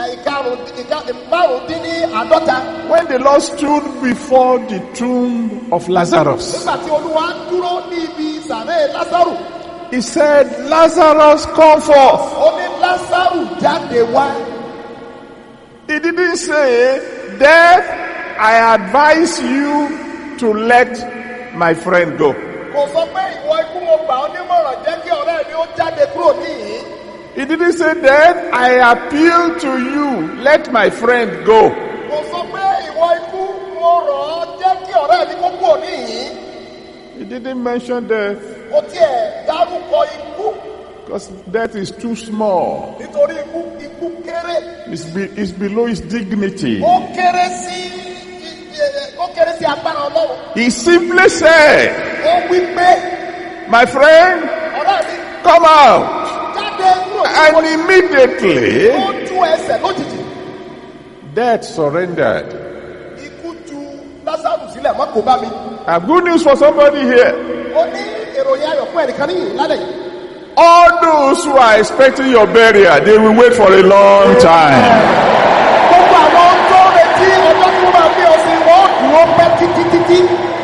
ìkarùndínláàádọ́ta. When the Lord stood before the tomb of Lazarus, Nígbà tí Olúwa dúró ní ibi ìsàré Lásárù, he said, Lazarus, come forth. ó ní Lásárù jáde wá. He didn't say, death, I advise you to let my friend go. Kò sọ pé ìwọ ikú mo gbà ọ́ nímọ̀ràn jẹ́ kí ọ̀rẹ́ mi ó jáde kúrò níhìn-ín. He didn't say, death, I appeal to you, let my friend go. Kò sọ pé ìwọ ikú mo rọ̀ ọ́ jẹ́ kí ọ̀rẹ́ mi kó kúrò níhìn-ín. He didn't mention death Kò tiẹ̀ dárúkọ ikú because death is too small. nítorí ikú ikú kéré. It's, be, it's below his dignity. Ó kéré sí ó kéré sí agbára Ọlọ́run. He simply said, Ó wí pé my friend, ọ̀rẹ́ mi come out. jáde kúrò And níhìn-ín. immediately, Ó tú ẹsẹ̀ lójijì. death surrendered. Ikú tú Lásárù sílẹ̀ mọ́ kó bá mi. I have good news for somebody here. Ó ní ìròyìn ayọ̀ fún ẹnìkan níyìn lálẹ́ yìí. All those who are expecting your burial, they will wait for a long time. Gbogbo àwọn tó ń retí ọjọ́ tí wọ́n máa gbé ọ sí wọ́n dúró pẹ́ títí títí.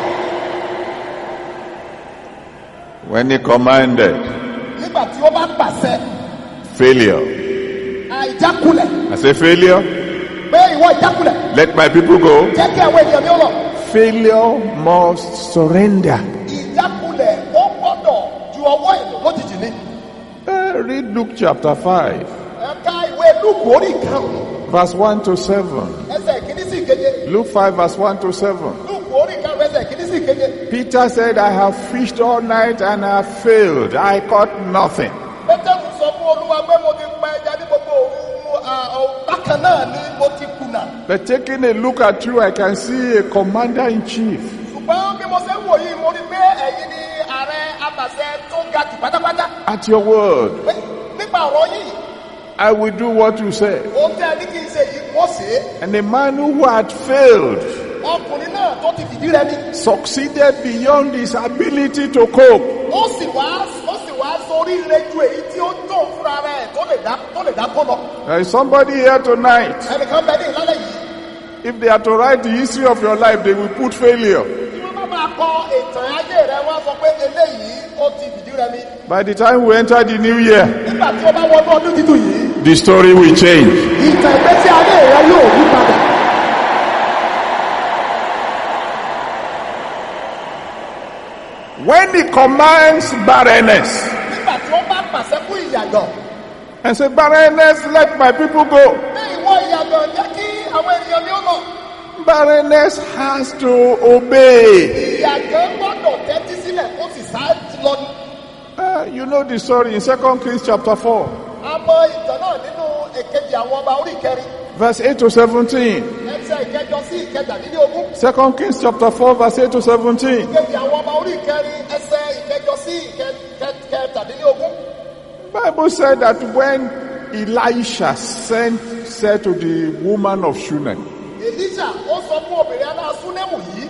When he commanded, Nígbà tí ó bá pàṣẹ failure. àìjákulẹ̀ I say failure, pé ìwọ ìjákulẹ̀ let my people go. jẹ́ kí àwọn ènìyàn mi ó lọ. Failure must surrender. Ìjákulẹ̀ ó gbọ́dọ̀ ju ọwọ́ ìlú lójijì ni. Uh, read Luke chapter five, Ẹ̀ka ìwé Lúùkù orí ìkarùn-ún verse one to seven. ẹsẹ̀ ìkíní sí ìkeje. Luke five, verse one to seven. Lúùkù orí ìkarùn-ún ẹsẹ̀ ìkíní sí ìkeje. Peter said, I have fished all night and I have failed. I caught nothing. Pétérù sọ fún Olúwa pé mo ti pa ẹja ní gbogbo òru bákan náà ni mo ti kùnà. But taking a look at you, I can see a commander in chief. Ṣùgbọ́n bí mo ṣe ń wò yìí, mo rí pé ẹ̀yin ni ààrẹ abàṣẹ tó ga jù pátápátá. At your word, Pé nípa ọ̀rọ̀ yìí, I will do what you say. ohun tí a ní kí n ṣe yìí, wọ́n ṣe é. And the man who had failed Ọkùnrin náà tó ti fìdí rẹmi. succeeded beyond his ability to cope. Ó sì wá ó sì wá sórí ire ju èyí tí ó tó fúnra rẹ̀ tó lè dá tó lè dá kọ́ lọ. There is somebody here tonight. Ẹnìkan bẹ ní ìlànà yìí. If they are to write the history of your life, they will put failure. Tí wọ́n bá máa kọ ìtàn ayé rẹ̀, wọ́n á sọ pé eléyìí ó ti fìdí rẹmi. By the time we enter the new year, Nígbà tí ó bá wọnú ọdún títún yìí, the story will change. ìtàn ìgbésí ayé rẹ̀ yóò yí padà. When he commands barrenness Nígbà tí wọ́n bá pàṣẹ fún ìyàgàn, and say, barrenness, let my people go. ní ìwọ ìyàgàn jẹ́ kí àwọn ènìyàn mi ó lọ. Barrenness has to obey. Ìyàgàn gbọ́dọ̀ tẹ́tí sílẹ̀ ó sì ṣáájú lọ ní. Uh, you know the story in Second Kings chapter four, A mọ ìtàn náà nínú èkejì àwọn ọba orí ìkẹrin. verse eight to seventeen. Ẹsẹ̀ ìkẹjọ sí ìkẹtàdínlógún. Second Kings chapter four, verse eight to seventeen. Ìkejì àwọn ọba orí ìkẹrin ẹsẹ̀ ìkẹjọ sí ìkẹtàdínlógún. Bible said that when Elisha sent said to the woman of Shunem, Èlíṣà ó sọ fún obìnrin ará Súnémù yìí.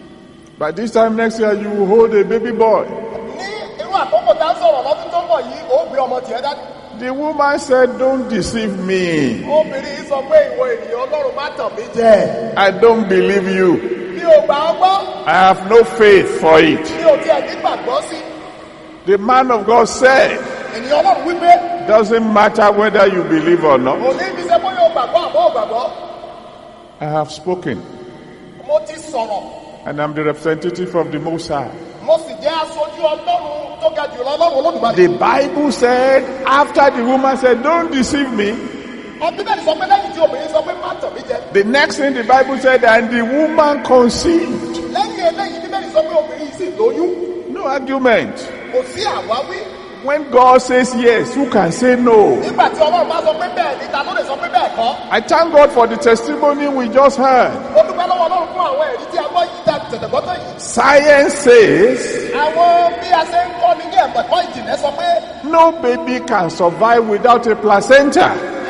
by this time next year you will hold a baby boy. Ní irú àkókò tá a sọ̀rọ̀ lọ́dún tó ń bọ̀ yìí, ó bí ọmọ tiẹ̀ dání. The woman said, don't deceive me. Obìnrin sọ pé ìwọ ènìyàn Ọlọ́run má tàn mí jẹ. I don't believe you. Mi ò gbà ọ́ gbọ́. I have no faith for it. Mi ò tiẹ̀ ní gbàgbọ́ sí. The man of God said, Ènìyàn Ọlọ́run wípé. doesn't matter whether you believe or not. Òní fi ṣe bóyá o gbàgbọ́ àbọ̀ ò gbàgbọ́. I have spoken. Mo ti sọ̀rọ̀. And I'm the representative of the Most High. Mo sì jẹ́ aṣojú Ọlọ́run tó ga jùlọ Ọlọ́run Olódùmarè. The Bible said, after the woman said, don't deceive me, Ọdún bẹ́ẹ̀ ni sọ pé lẹ́yìn tí obìnrin sọ pé má tàn mí jẹ. the next thing the Bible said, and the woman conceived. Lẹ́yìn eléyìí bíbélì ni sọ pé obìnrin yìí sì lóyún. No argument. Kò sí àwáwí. When God says yes, who can say no? Nígbà tí Ọlọ́run bá sọ pé bẹ́ẹ̀ ni, ta ló lè sọ pé bẹ́ẹ̀ kọ́? I thank God for the testimony we just heard. Mo dúpẹ́ lọ́wọ́ Ọlọ́run fún àwọn ẹ̀rí tí a gbọ́ yìí dá tẹ̀tẹ̀gbọ́tọ̀ yìí. Science says Àwọn bí a ṣe ń kọ́ ni ní ẹ̀kọ́ ìjìnlẹ̀ sọ pé no baby can survive without a placenta.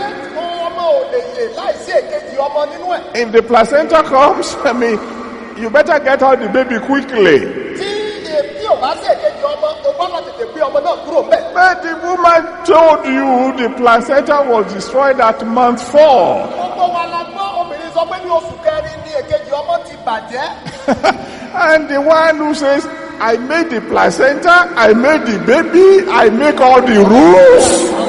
ọmọ ò lè yè láìsí èkejì ọmọ nínú ẹ̀. If the placenta comes, I mean, you better get out the baby quickly. Tí èbí ò bá sí èkejì ọmọ, o gbọ́dọ̀ tètè gbé ọmọ náà kúrò ńbẹ̀. But the woman told you the placenta was destroyed at month four. Gbogbo wa la gbọ́ obìnrin sọ pé ní oṣù kẹrin ni èkejì ọmọ ti bàjẹ́. And the one who says, I made the placenta, I made the baby, I make all the rules.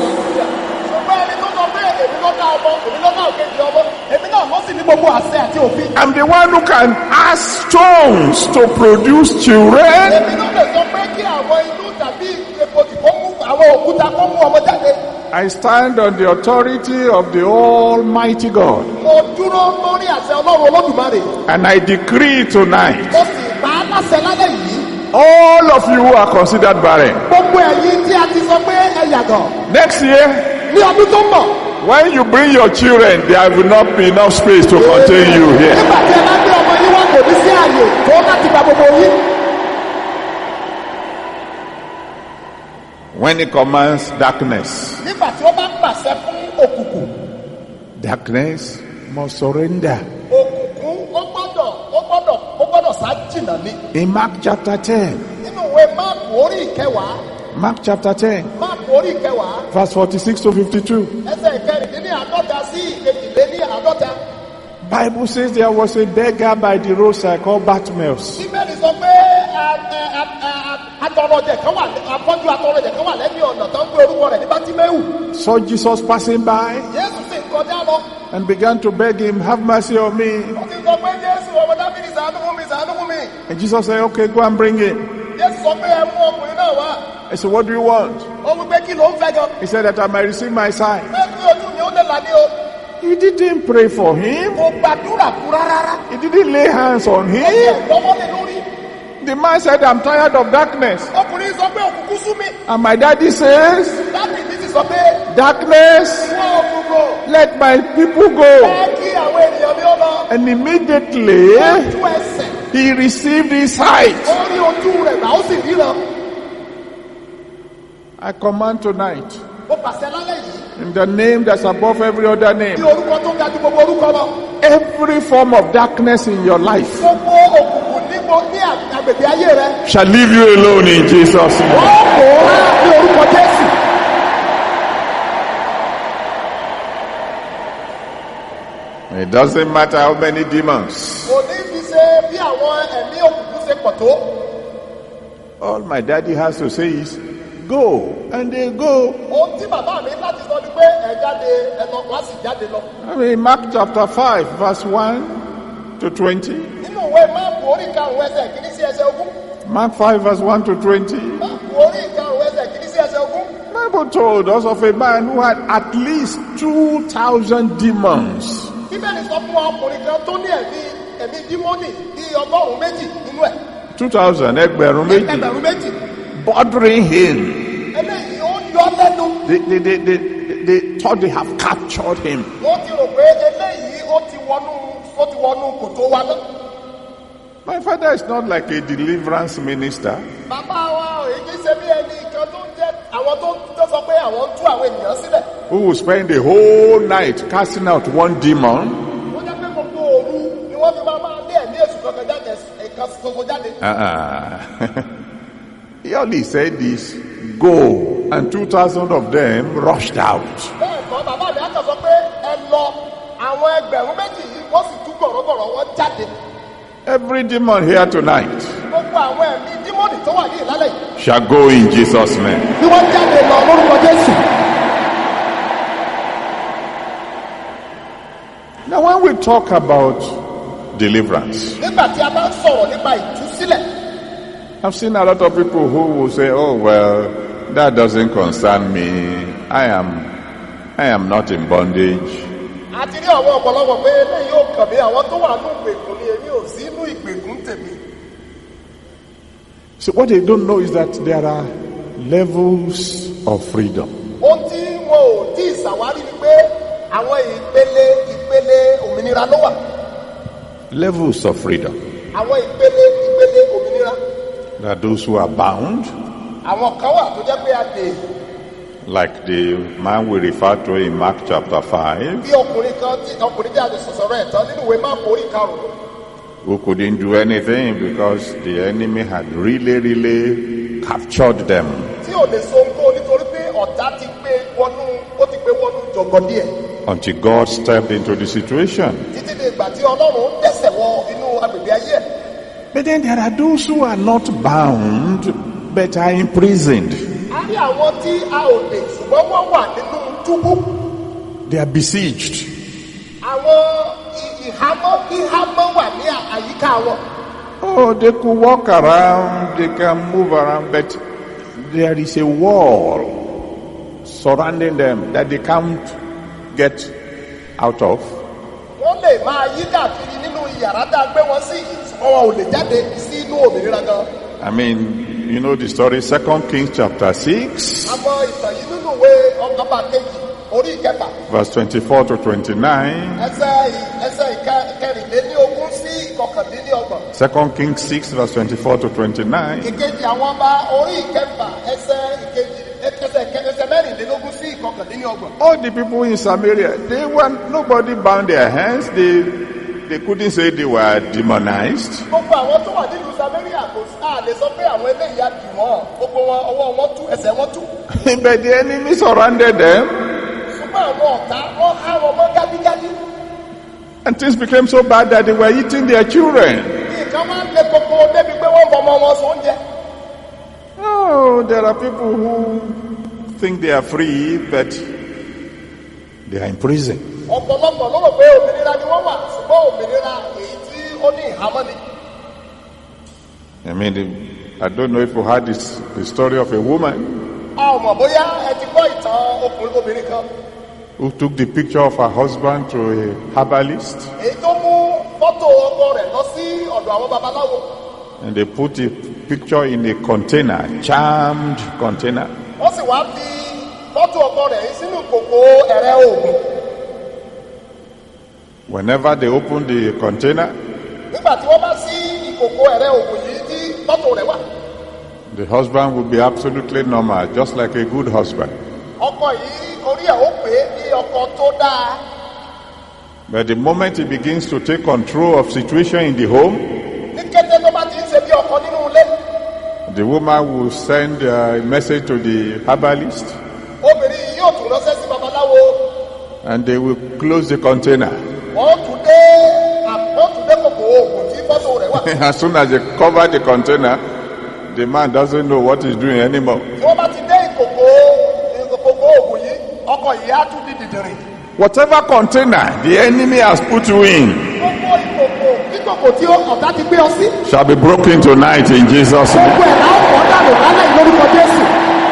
Ṣùgbọ́n ẹni tó sọ pé èmi ló dá ọmọ, èmi ló dá òkejì ọmọ, èmi náà ló sì ní gbogbo àṣẹ àti òfin. I'm the one who can ask stones to produce children. Èmi ló lè sọ pé kí àwọn inú tàbí èpòtì kó mú àwọn òkúta kó mú ọmọ jáde. I stand on the authority of the Almighty God. Mo dúró lórí àṣẹ Ọlọ́run Olódùmarè. And I decree tonight, Mo sì bá a láṣẹ lálẹ́ yìí. all of you who are considered barren, Gbogbo ẹ̀yin tí a ti sọ pé ẹ yàgàn. next year, Ní ọdún tó ń bọ̀. when you bring your children, there will not be enough space to contain you here. Nígbà tí ẹ bá gbé ọmọ yín wá kò ní sí àyè tó láti gba gbogbo yín. When he commands darkness, Nígbà tí ó bá pàṣẹ fún òkùnkùn. darkness must surrender. Òkùnkùn ó gbọ́dọ̀ ó gbọ́dọ̀ ó gbọ́dọ̀ sá jìnnà ní. In Mark chapter ten, Nínú ìwé Máàkù orí ìkẹwàá. Mark chapter ten, Máàkù orí ìkẹwàá. verse forty-six to fifty-two, Ẹsẹ̀ ìkẹrìndínlẹ́ni àádọ́ta sí ìkejìléní àádọ́ta. Bible says there was a beggar by the roadside called Bartimaeus. Bíbélì sọ pé atọrọjẹ kan wà afọ́jú atọrọjẹ kan wà lẹ́yìn ọ̀nà tó ń gbé orúkọ rẹ̀ ní Bátíméù. Saw Jesus passing by Jésù sì ń kọjá lọ. and began to beg him, have mercy on me. Ó ti sọ pé Jésù ọmọ Dáfídì ṣàánú fún mi ṣàánú fún mi. And Jesus said, okay, go and bring him. Jésù sọ pé ẹ mú ọkùnrin náà wá. I said, what do you want? Ó wí pé kí ló ń fẹ́ gan. He said that I might receive my sight. Bẹ́ẹ̀ ni ojú mi ó lè là ní o. He didn't pray for him. Kò gbàdúrà kú rárá. He didn't lay hands on Ó him. yẹ lọ́wọ́lé lórí. The man said, I'm tired of darkness. Ọkùnrin sọ pé òkùnkùn sú mi. And my daddy says, Dáfídì sì sọ pé darkness, wọ́n òkùnkùn. let my people go. Ẹ kí àwọn ènìyàn mi ó lọ. And immediately, Ojú ẹsẹ̀. he received his sight. Ó rí ojú rẹ̀ là ó sì ríran. I command tonight, Ó pàṣẹ lálẹ́ yìí. in the name that's above every other name, Ní orúkọ tó ga ju gbogbo orúkọ lọ. every form of darkness in your life Gbogbo òkùnkùn níbo ní agbègbè ayé rẹ. shall leave you alone in Jesus' name. Ó pòórá ní orúkọ Jésù. It doesn't matter how many demons. Kò ní fi ṣe bí àwọn ẹ̀mí òkùnkùn ṣe pọ̀ tó. All my daddy has to say is, go, and they go. Ohun tí bàbá mi láti sọ ni pé ẹ jáde ẹ̀nà wá sì jáde lọ. I mean, Mark chapter five, verse one to twenty. Nínú ìwé Máàkù orí ìkarùn-ún ẹsẹ̀ kìíní sí ẹsẹ̀ ogún. Mark five, verse one to twenty. Máàkù orí ìkarùn-ún ẹsẹ̀ kìíní sí ẹsẹ̀ ogún. Bible told us of a man who had at least two thousand demons. Bíbélì sọ fún ọkùnrin kan tó ní ẹ̀mí ẹ̀mí dímọ́nì ní ọgọ́rùn-ún méjì nínú ẹ̀. Two thousand, ẹgbẹ̀rún méjì. Ẹgbẹ̀rún méjì. Bothering him. Eléyìí ó yọ lẹ́nu. They, they, they, they, they thought they have captured him. Wọ́n ti rò pé eléyìí ó ti wọnú ó ti wọnú kòtò wa náà. My father is not like a deliverance minister. Bàbá wa èyí kì í ṣe bí ẹni kan tó ń jẹ́ àwọn tó tó sọ pé àwọn ń tú àwọn ènìyàn sílẹ̀. Who will spend the whole night casting out one demon. Wọ́n jẹ́ pé gbogbo òru ni wọ́n fi máa máa lé ẹ̀mí èṣù kankan jáde ẹ̀ka ṣoṣo jáde. Uh-uh. He only said this, go and two thousand of them rushed out. bẹ́ẹ̀ kọ́ bàbá mi á kàn sọ pé ẹ lọ àwọn ẹgbẹ̀rún méjì yìí wọ́n sì tú gọ̀rọ̀gọ̀rọ̀ wọn jáde. Every demon here tonight gbogbo àwọn ẹ̀mí dímọ̀nì tó wà ní ìlálẹ̀ yìí. shall go in Jesus' name. bí wọ́n jáde lọ lórúkọ Jésù. Now when we talk about deliverance, nígbà tí a bá ń sọ̀rọ̀ nípa ìtúsílẹ̀. I've seen a lot of people who will say, oh well, that doesn't concern me. I am I am not in bondage. àti rí àwọn ọ̀pọ̀lọpọ̀ pé eléyìí yóò kàn mí àwọn tó wà ní ìgbèkùn ni èmi ò sí inú ìgbèkùn tèmi. So what they don't know is that there are levels of freedom. ohun tí wọn ò tí ì ṣàwárí ni pé àwọn ìpele ìpele òmìnira ló wà. Levels of freedom. àwọn ìpele ìpele òmìnira. There are those who are bound, àwọn kan wà tó jẹ́ pé a dè like the man we refer to in Mark chapter five, bí ọkùnrin kan tí ọkùnrin tí a lè sọ̀sọ̀rọ̀ ẹ̀ tán nínú ìwé Máàkù orí karùn-ún. who couldn't do anything because the enemy had really, really captured them. tí ò lè so nǹkan nítorí pé ọ̀tá ti gbé wọnú ó ti gbé wọnú jọ̀gọ̀ díẹ̀. Until God stepped into the situation. títí di ìgbà tí Ọlọ́run dẹ́sẹ̀ wọ inú agbègbè ayé ẹ̀. But then there are those who are not bound but are imprisoned. a rí àwọn tí a ò lè ṣùgbọ́n wọ́n wà nínú túbú. They are besieged. àwọn ì- ìhámọ́ ìhámọ́ wà ní à- àyíká wọn. Oh, they could walk around, they can move around, but there is a wall surrounding them that they can't get out of. wọ́n lè máa yí káàkiri nínú yàrá tá a gbé wọn sí yìí ṣùgbọ́n wọn ò lè jáde sí inú òmìnira gan. I mean, you know the story, Second Kings chapter six, àmọ́ ìtàn yìí nínú ìwé ọba kejì orí ìkẹfà verse twenty-four to twenty-nine. ẹsẹ̀ ì- ẹsẹ̀ ìkẹ- kẹrìnlélógún sí ìkọkànlélọ́gbọ̀n. Second Kings six, verse twenty-four to twenty-nine. ìkejì àwọn ọba orí ìkẹfà ẹsẹ̀ ìkejì ẹsẹ̀ ìkẹ- ẹsẹ̀ mẹ́rìnlélógún sí ìkọkànlélọ́gbọ̀n. All the people in Samaria, they were, nobody bound their hands. They, they couldn't say they were demonized. gbogbo àwọn tó wà nílùú Samaria kò sí a lè sọ pé àwọn eléyìí á dì wọ́n gbogbo wọn ọwọ́ wọn tú ẹsẹ̀ wọn tú. But the enemy surrounded them, ṣùgbọ́n àwọn ọ̀tá wọ́n há wọn mọ́ gádígádí. and things became so bad that they were eating their children. nǹkan máa ń le koko débi pé wọ́n fọmọ wọn sọ oúnjẹ. Oh, there are people who think they are free, but they are in prison. ọ̀pọ̀lọpọ̀ ló rò pé òmìnira ni wọ́n wà ṣùgbọ́n òmìnira èyí tí ó ní ìhámọ́ ni. I mean, the, I don't know if you heard this, the story of a woman a ò mọ̀ bóyá ẹ ti gbọ́ ìtàn ọkùnrin obìnrin kan who took the picture of her husband to a herbalist, èyí tó mú fọ́tò ọkọ rẹ̀ lọ sí ọ̀dọ̀ àwọn babaláwo. and they put the picture in a container, charmed container. wọ́n sì wá fi fọ́tò ọkọ rẹ̀ yìí sínú kòkò ẹ̀rẹ̀ oògùn. Whenever they open the container, nígbà tí wọ́n bá sí ìkòkò ẹ̀rẹ̀ oògùn yìí tí fọ́tò rẹ̀ wà the husband will be absolutely normal, just like a good husband. ọkọ yìí orí ẹ̀ ó pé bí ọkọ tó dáa. But the moment he begins to take control of situation in the home, ní kété tó bá ti ń ṣe bí ọkọ nínú ilé the woman will send a message to the herbalist, obìnrin yìí yóò tún ránṣẹ́ sí babaláwo. and they will close the container. wọ́n tún dé wọ́n tún dé kòkò oògùn tí fọ́tò rẹ̀ wà. As soon as they cover the container, the man doesn't know what he's doing anymore. tí wọ́n bá ti dé ìkòkò ìkòkò oògùn yìí ọkọ yìí á tún di dìdìrìn. Whatever container the enemy has put you in gbogbo ìkòkò ìkòkò tí ọ̀tá ti gbé ọ sí. shall be broken tonight in Jesus' name. gbogbo ẹ̀ náà fọ́ dànù lálẹ́ yìí lórúkọ Jésù.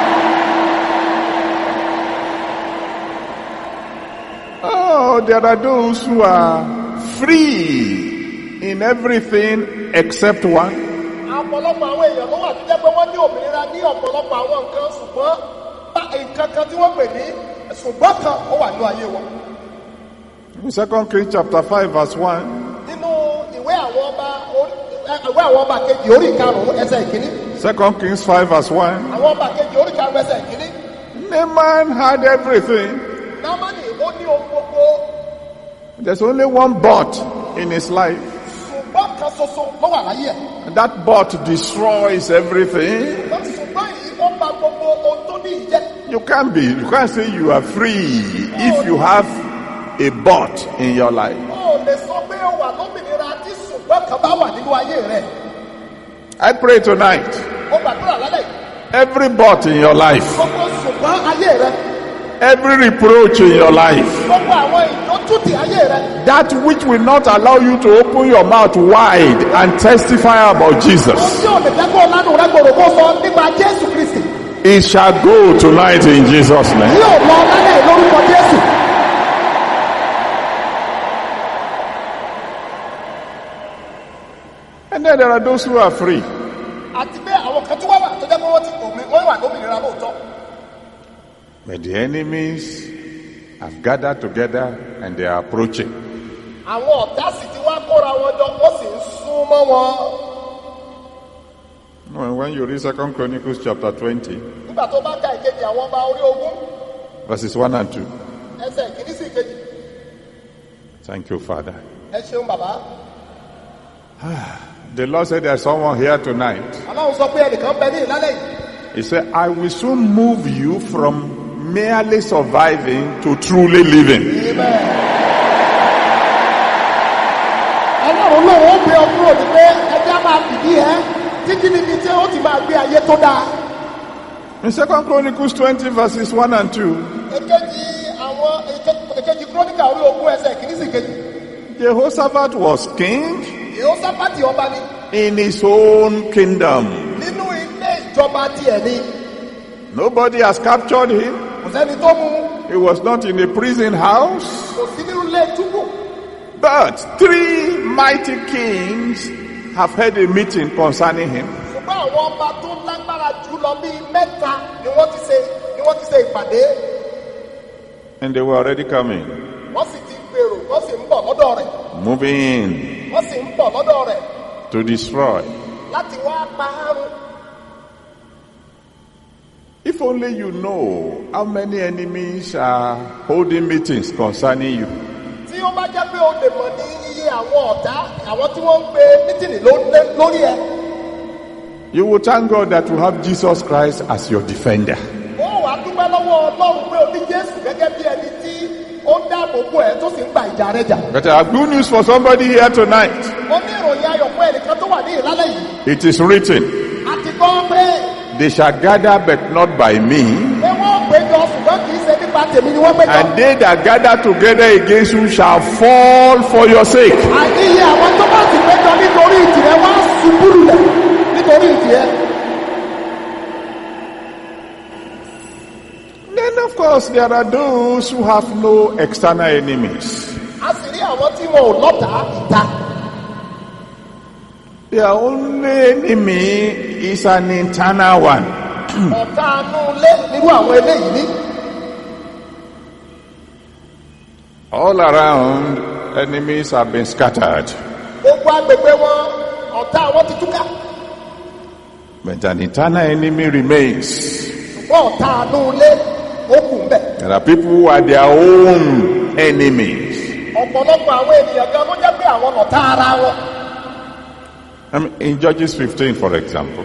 Oh, there are those who are free in everything except one. ọ̀pọ̀lọpọ̀ àwọn èèyàn ló wà tó jẹ́ pé wọ́n ní òmìnira ní ọ̀pọ̀lọpọ̀ àwọn nǹkan ṣùgbọ́n bá nǹkan kan tí wọ́n pè ní ṣùgbọ́n kan ó wà ní ayé wọn. In Second Kings chapter five, verse one, nínú ìwé àwọn ọba orí- ẹ, ìwé àwọn ọba kejì orí ìkarùn-ún ẹsẹ̀ ìkíní. Second Kings five, verse one, àwọn ọba kejì orí ìkarùn-ún ẹsẹ̀ ìkíní. Naaman had everything. námánì ó ní ohun gbogbo There's only one but in his life. ṣùgbọ́n kan ṣoṣo ló wà láyé ẹ̀. And that but destroys everything. ṣùgbọ́n yìí ó bà gbogbo ohun tó ní ìjẹ́. You can't be, you can't say you are free if you have a but in your life. I pray tonight, every but in your life, every reproach in your life, that which will not allow you to open your mouth wide and testify about Jesus, it shall go tonight in Jesus' name. And then there are those who are free. But the enemies have gathered together and they are approaching. When you read Second Chronicles chapter twenty, verses one and two. Thank you, Father. The Lord said there's someone here tonight. He said, I will soon move you from merely surviving to truly living. Amen. In Second Chronicles twenty verses one and two, Jehoshaphat was king in his own kingdom. Nobody has captured him. He was not in a prison house. But three mighty kings have had a meeting concerning him. And they were already coming, moving in to destroy. If only you know how many enemies are holding meetings concerning you. You will thank God that you have Jesus Christ as your defender. But I have good news for somebody here tonight. It is written, they shall gather but not by me, and they that gather together against you shall fall for your sake. Then of course there are those who have no external enemies. Their only enemy is an internal one. All around, enemies have been scattered. But an internal enemy remains. There are people who are their own enemies. I mean, in Judges fifteen, for example.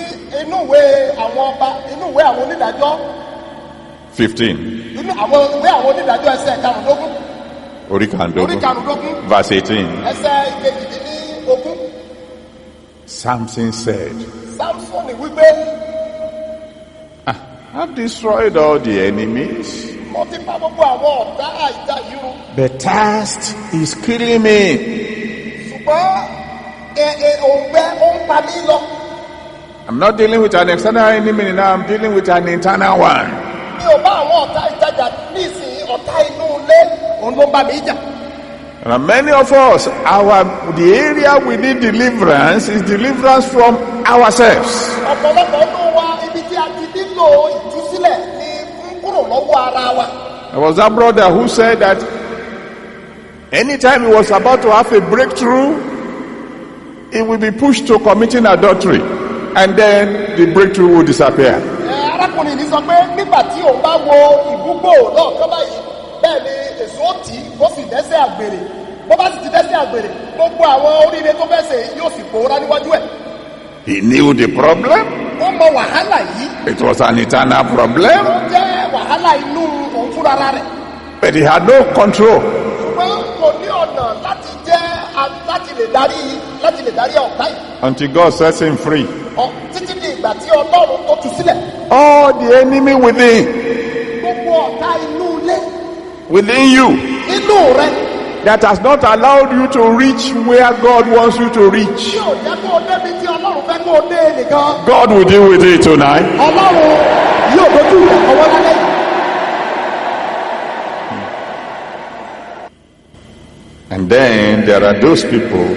fifteen. Verse eighteen. Samson said, ah, I've destroyed all the enemies. The thirst is killing me. I'm not dealing with an external enemy now, I'm dealing with an internal one. There are many of us, our the area we need deliverance is deliverance from ourselves. There was that brother who said that anytime he was about to have a breakthrough, he will be pushed to committing adultery, and then the breakthrough will disappear. He knew the problem. It was an eternal problem. wàhálà inú òun fúnra rẹ̀. But he had no control. ṣùgbọ́n kò ní ọ̀nà láti jẹ́ láti lè darí láti lè darí ọ̀tá yìí. Until God sets him free. Ọ títí di ìgbà tí Ọlọ́run tó tú sílẹ̀. All the enemy within. Gbogbo ọ̀tá inú ilé. Within you. Inú rẹ̀. That has not allowed you to reach where God wants you to reach. Yóò jẹ́ kó o débi tí Ọlọ́run fẹ́ kó o dé nìkan. God will deal with it tonight. Ọlọ́run yóò dojú ìjà ọwọ́ lálẹ́. And then there are those people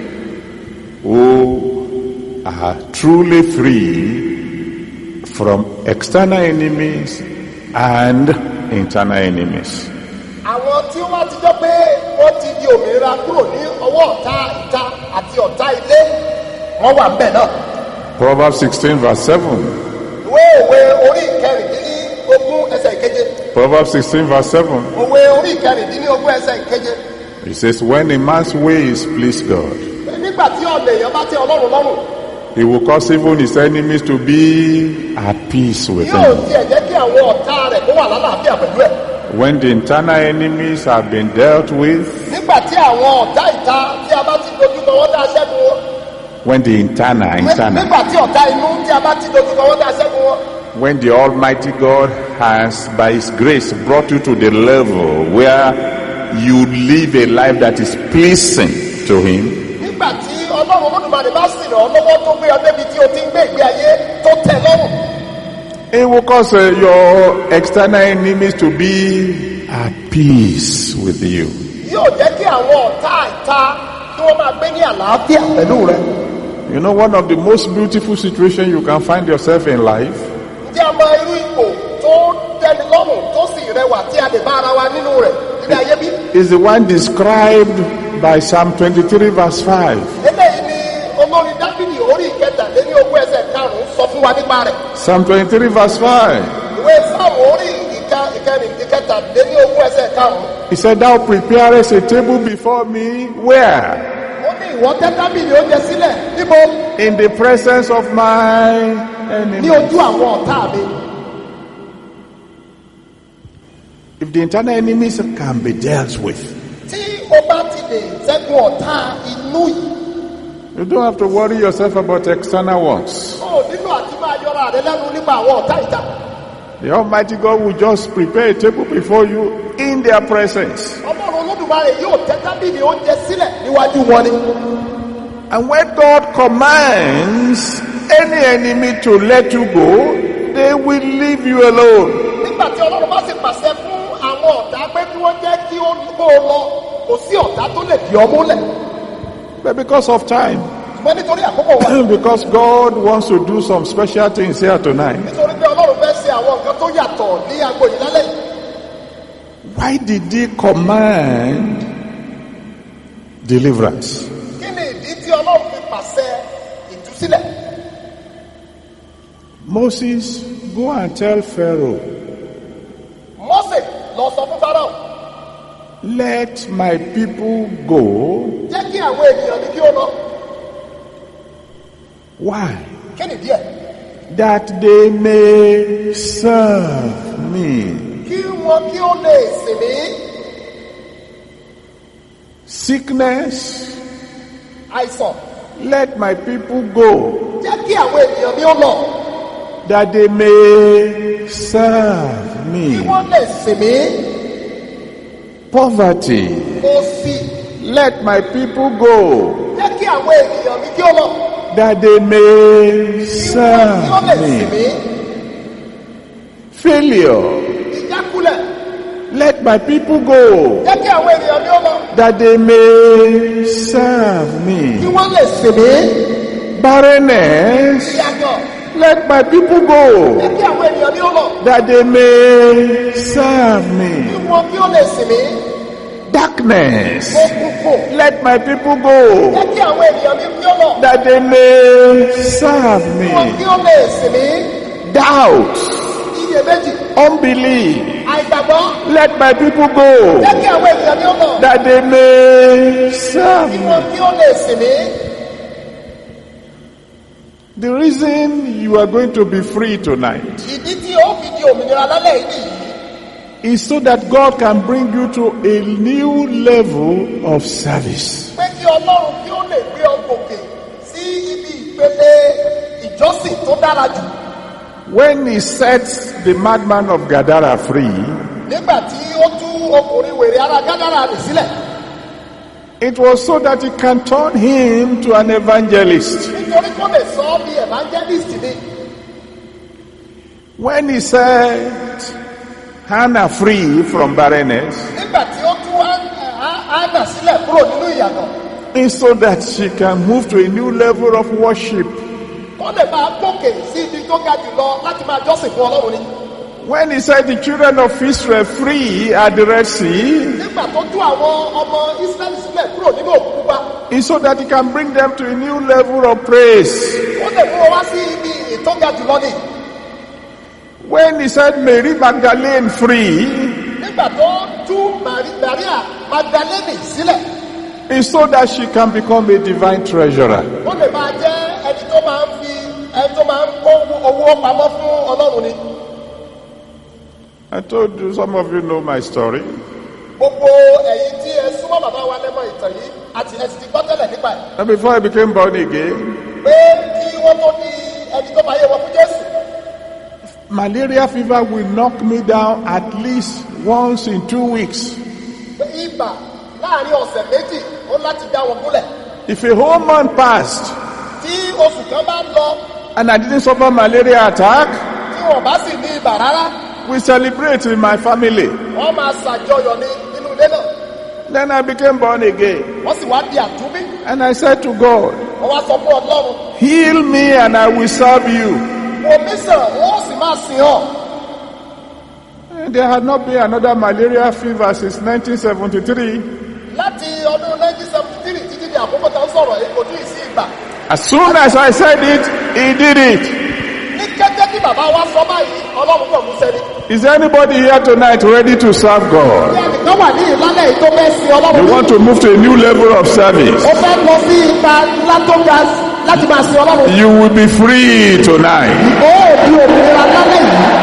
who are truly free from external enemies and internal enemies. Àwọn tí wọ́n ti jọ pé wọ́n ti di òmìnira kúrò ní ọwọ́ ọ̀tá ìta àti ọ̀tá ilé wọ́n wà ńbẹ̀ náà. Proverbs sixteen verse seven. Ìwé òwe orí ìkẹrìndínlógún ẹsẹ̀ ìkeje. Proverbs sixteen verse seven. Òwe orí ìkẹrìndínlógún ẹsẹ̀ ìkeje. It says, when a man's ways please God, nígbà tí ọ̀nà èèyàn bá tẹ́ Ọlọ́run lọ́rùn, he will cause even his enemies to be at peace with yóò him. tiẹ̀ jẹ́ kí àwọn ọ̀tá rẹ̀ kó wà lálàáfíà pẹ̀lú ẹ̀. When the internal enemies have been dealt with, nígbà tí àwọn ọ̀tá ìta tí a bá ti dojú kọ wọ́n dá ṣẹ́gun wọn. when the internal, internal, nígbà tí ọ̀tá inú tí a bá ti dojú kọ wọ́n dá ṣẹ́gun wọn. when the Almighty God has, by His grace, brought you to the level where you live a life that is pleasing to Him, nígbà tí Ọlọ́run Olódùmarè bá sì ràn ọ́ lọ́wọ́ tó gbé ọ débi tí o ti ń gbé ìgbé ayé tó tẹ́ lọ́rùn. it will cause uh, your external enemies to be at peace with you. Yóò jẹ́ kí àwọn ọ̀tá ìta tí wọ́n máa gbé ní àlàáfíà pẹ̀lú rẹ. You know, one of the most beautiful situations you can find yourself in life Ǹjẹ́ a mọ irú ipò tó tẹ́ni lọ́rùn tó sì rẹwà tí a lè bá ara wa nínú rẹ̀ nílé ayé bí? is the one described by Psalm twenty-three verse five. Eléyìí ni olórin Dáfídì orí ìkẹtàléní ogún ẹsẹ̀ karùn-ún sọ fún wa nípa rẹ̀. Psalm twenty-three verse five. Ìwé Sáàmù orí ìka ìkẹrin ìkẹtàléní ogún ẹsẹ̀ karùn-ún. He said, thou preparest a table before me, where? Ó ní ìwọ tẹ́ tábìlì oúnjẹ sílẹ̀ níbo? In the presence of my Ní enemies. ojú àwọn ọ̀tá mi. If the internal enemies can be dealt with, Tí o bá ti lè ṣẹ́gun ọ̀tá inú yìí, you don't have to worry yourself about external ones. ó nílò àti máa yọra rẹ lẹ́nu nípa àwọn ọ̀tá ìta. The Almighty God will just prepare a table before you in their presence. Ọlọ́run Olódùmarè yóò tẹ́ tábìlì oúnjẹ sílẹ̀ níwájú wọn ni. And when God commands any enemy to let you go, they will leave you alone. Nígbà tí Ọlọ́run bá sì pàṣẹ fún àwọn ọ̀tá pé kí wọ́n jẹ́ kí ó kó o lọ, kò sí ọ̀tá tó lè di ọ múlẹ̀. But because of time, Ṣùgbọ́n nítorí àkókò wa, because God wants to do some special things here tonight, nítorí pé Ọlọ́run fẹ́ ṣe àwọn nǹkan tó yàtọ̀ ní agbo yìí lálẹ́ yìí. why did He command deliverance? Kí ni ìdí tí Ọlọ́run fi pàṣẹ ìtúsílẹ̀? Moses, go and tell Pharaoh, Mósè lọ sọ fún Fáráò, let my people go. jẹ́ kí àwọn ènìyàn mi kí ó lọ. Why? Kí ni díẹ̀? That they may serve me. Kí wọn kí ó lè sìn mí. Sickness, Àìsàn, let my people go. jẹ́ kí àwọn ènìyàn mi ó lọ. That they may serve Kí me. wọ́n lè sìn mí. Poverty, Òṣì, let my people go. jẹ́ kí àwọn ènìyàn mi kí ó lọ. That they may Kí wọ́n kí ó serve lè sìn me. mí. Failure, Ìjákulẹ̀, let my people go. jẹ́ kí àwọn ènìyàn mi ó lọ. That they may serve Kí me. wọ́n lè sìn mí. Barrenness, Ìyàgàn, let my people go. jẹ́ kí àwọn ènìyàn mi ó lọ. That they may serve Kí me. wọ́n kí ó lè sìn mí. Darkness, Òkùnkùn, let my people go. jẹ́ kí àwọn ènìyàn mi kí ó lọ. That they may serve Kí wọ́n kí me. ó lè sìn mí. Doubt, Iyèméjì, unbelief, àìgbàgbọ́, let my people go. jẹ́ kí àwọn ènìyàn mi ó lọ. That they may serve Kí wọ́n me. kí ó lè sìn mí. The reason you are going to be free tonight Ìdí tí ó fi di òmìnira lálẹ́ yìí nìyí. is so that God can bring you to a new level of service. pé kí ọlọ́run kí ó lè gbé ọ gòkè sí ibi ìpele ìjọsìn tó dára jù. When he sets the madman of Gadara free, nígbà tí ó tú ọkùnrin wèrè ara Gádárà rẹ̀ sílẹ̀, it was so that he can turn him to an evangelist. nítorí kó lè sọ ọ́ bí evangelist ni. When he set Hannah free from barrenness, nígbà tí ó tú Hánà sílẹ̀ kúrò nínú ìyàtọ̀, it's so that she can move to a new level of worship. kó lè máa gòkè sí ibi tó ga jùlọ láti máa jọ́sìn fún ọlọ́run ni. When he set the children of Israel free at the Red Sea, nígbà tó tú àwọn ọmọ Ísírẹ́lì sílẹ̀ kúrò nínú òkú pupa, it's so that he can bring them to a new level of praise. ó lè mú wọn wá sí ibi ìtọ́ga jùlọ ni. When he set Mary Magdalene free, nígbà tó tú Maria Magdalene sílẹ̀, it's so that she can become a divine treasurer. ó lè máa jẹ́ ẹni tó máa ń fi ẹni tó máa ń kó owó pamọ́ fún ọlọ́run ni. I told you, some of you know my story. gbogbo ẹ̀yin tí ẹ súnmọ́ bàbá wa lẹ́mọ̀ ìtàn yìí àti ẹ sì ti gbọ́ tẹ́lẹ̀ nípa ẹ̀. And before I became born again, pé kí wọ́n tó ní ẹni tó máa yẹ wọn fún Jésù, malaria fever will knock me down at least once in two weeks. pé ibà láàrin ọ̀sẹ̀ méjì ó láti dá wọn gúnlẹ̀. If a whole month passed tí oṣù kan bá lọ and I didn't suffer malaria attack, tí wọ́n bá sì ní ibà rárá, we celebrate in my family. wọ́n máa ṣàjọyọ̀ ní nínú ilé náà. Then I became born again. wọ́n sì wá di àtúnbí. And I said to God, wọ́n wá sọ fún ọlọ́run, heal me and I will serve you. omi sàn wọ́n sì máa sìn ọ́. And there had not been another malaria fever since nineteen seventy-three. láti ọdún nineteen seventy three títí di àkókò tó ń sọ̀rọ̀ yìí kò tún sí ìgbà. As soon as I said it, he did it. ní kété tí bàbá wa sọ báyìí ọlọ́run kò mú sẹ́ni. Is anybody here tonight ready to serve God? bí ẹnìkan wà ní ìlànà èyí tó fẹ́ sin ọlọ́run. You want to move to a new level of service? ó fẹ́ lọ sí ipa ńlá tó ga láti máa sin ọlọ́run. You will be free tonight. ó di òmìnira lálẹ́ yìí.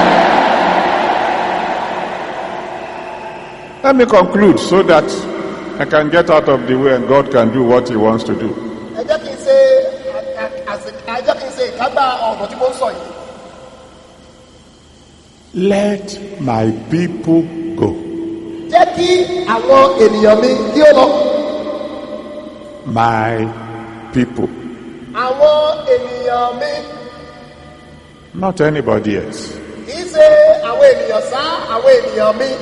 Let me conclude so that I can get out of the way and God can do what he wants to do. ẹ jẹ́ kí n ṣe ẹ jẹ́ kí n ṣe ìkágbá ọ̀rọ̀ tí mo ń sọ yìí. Let my people go. jẹ́ kí àwọn ènìyàn mi kí ó lọ. My people. àwọn ènìyàn mi. Not anybody else. kì í ṣe àwọn ènìyàn sá àwọn ènìyàn mi.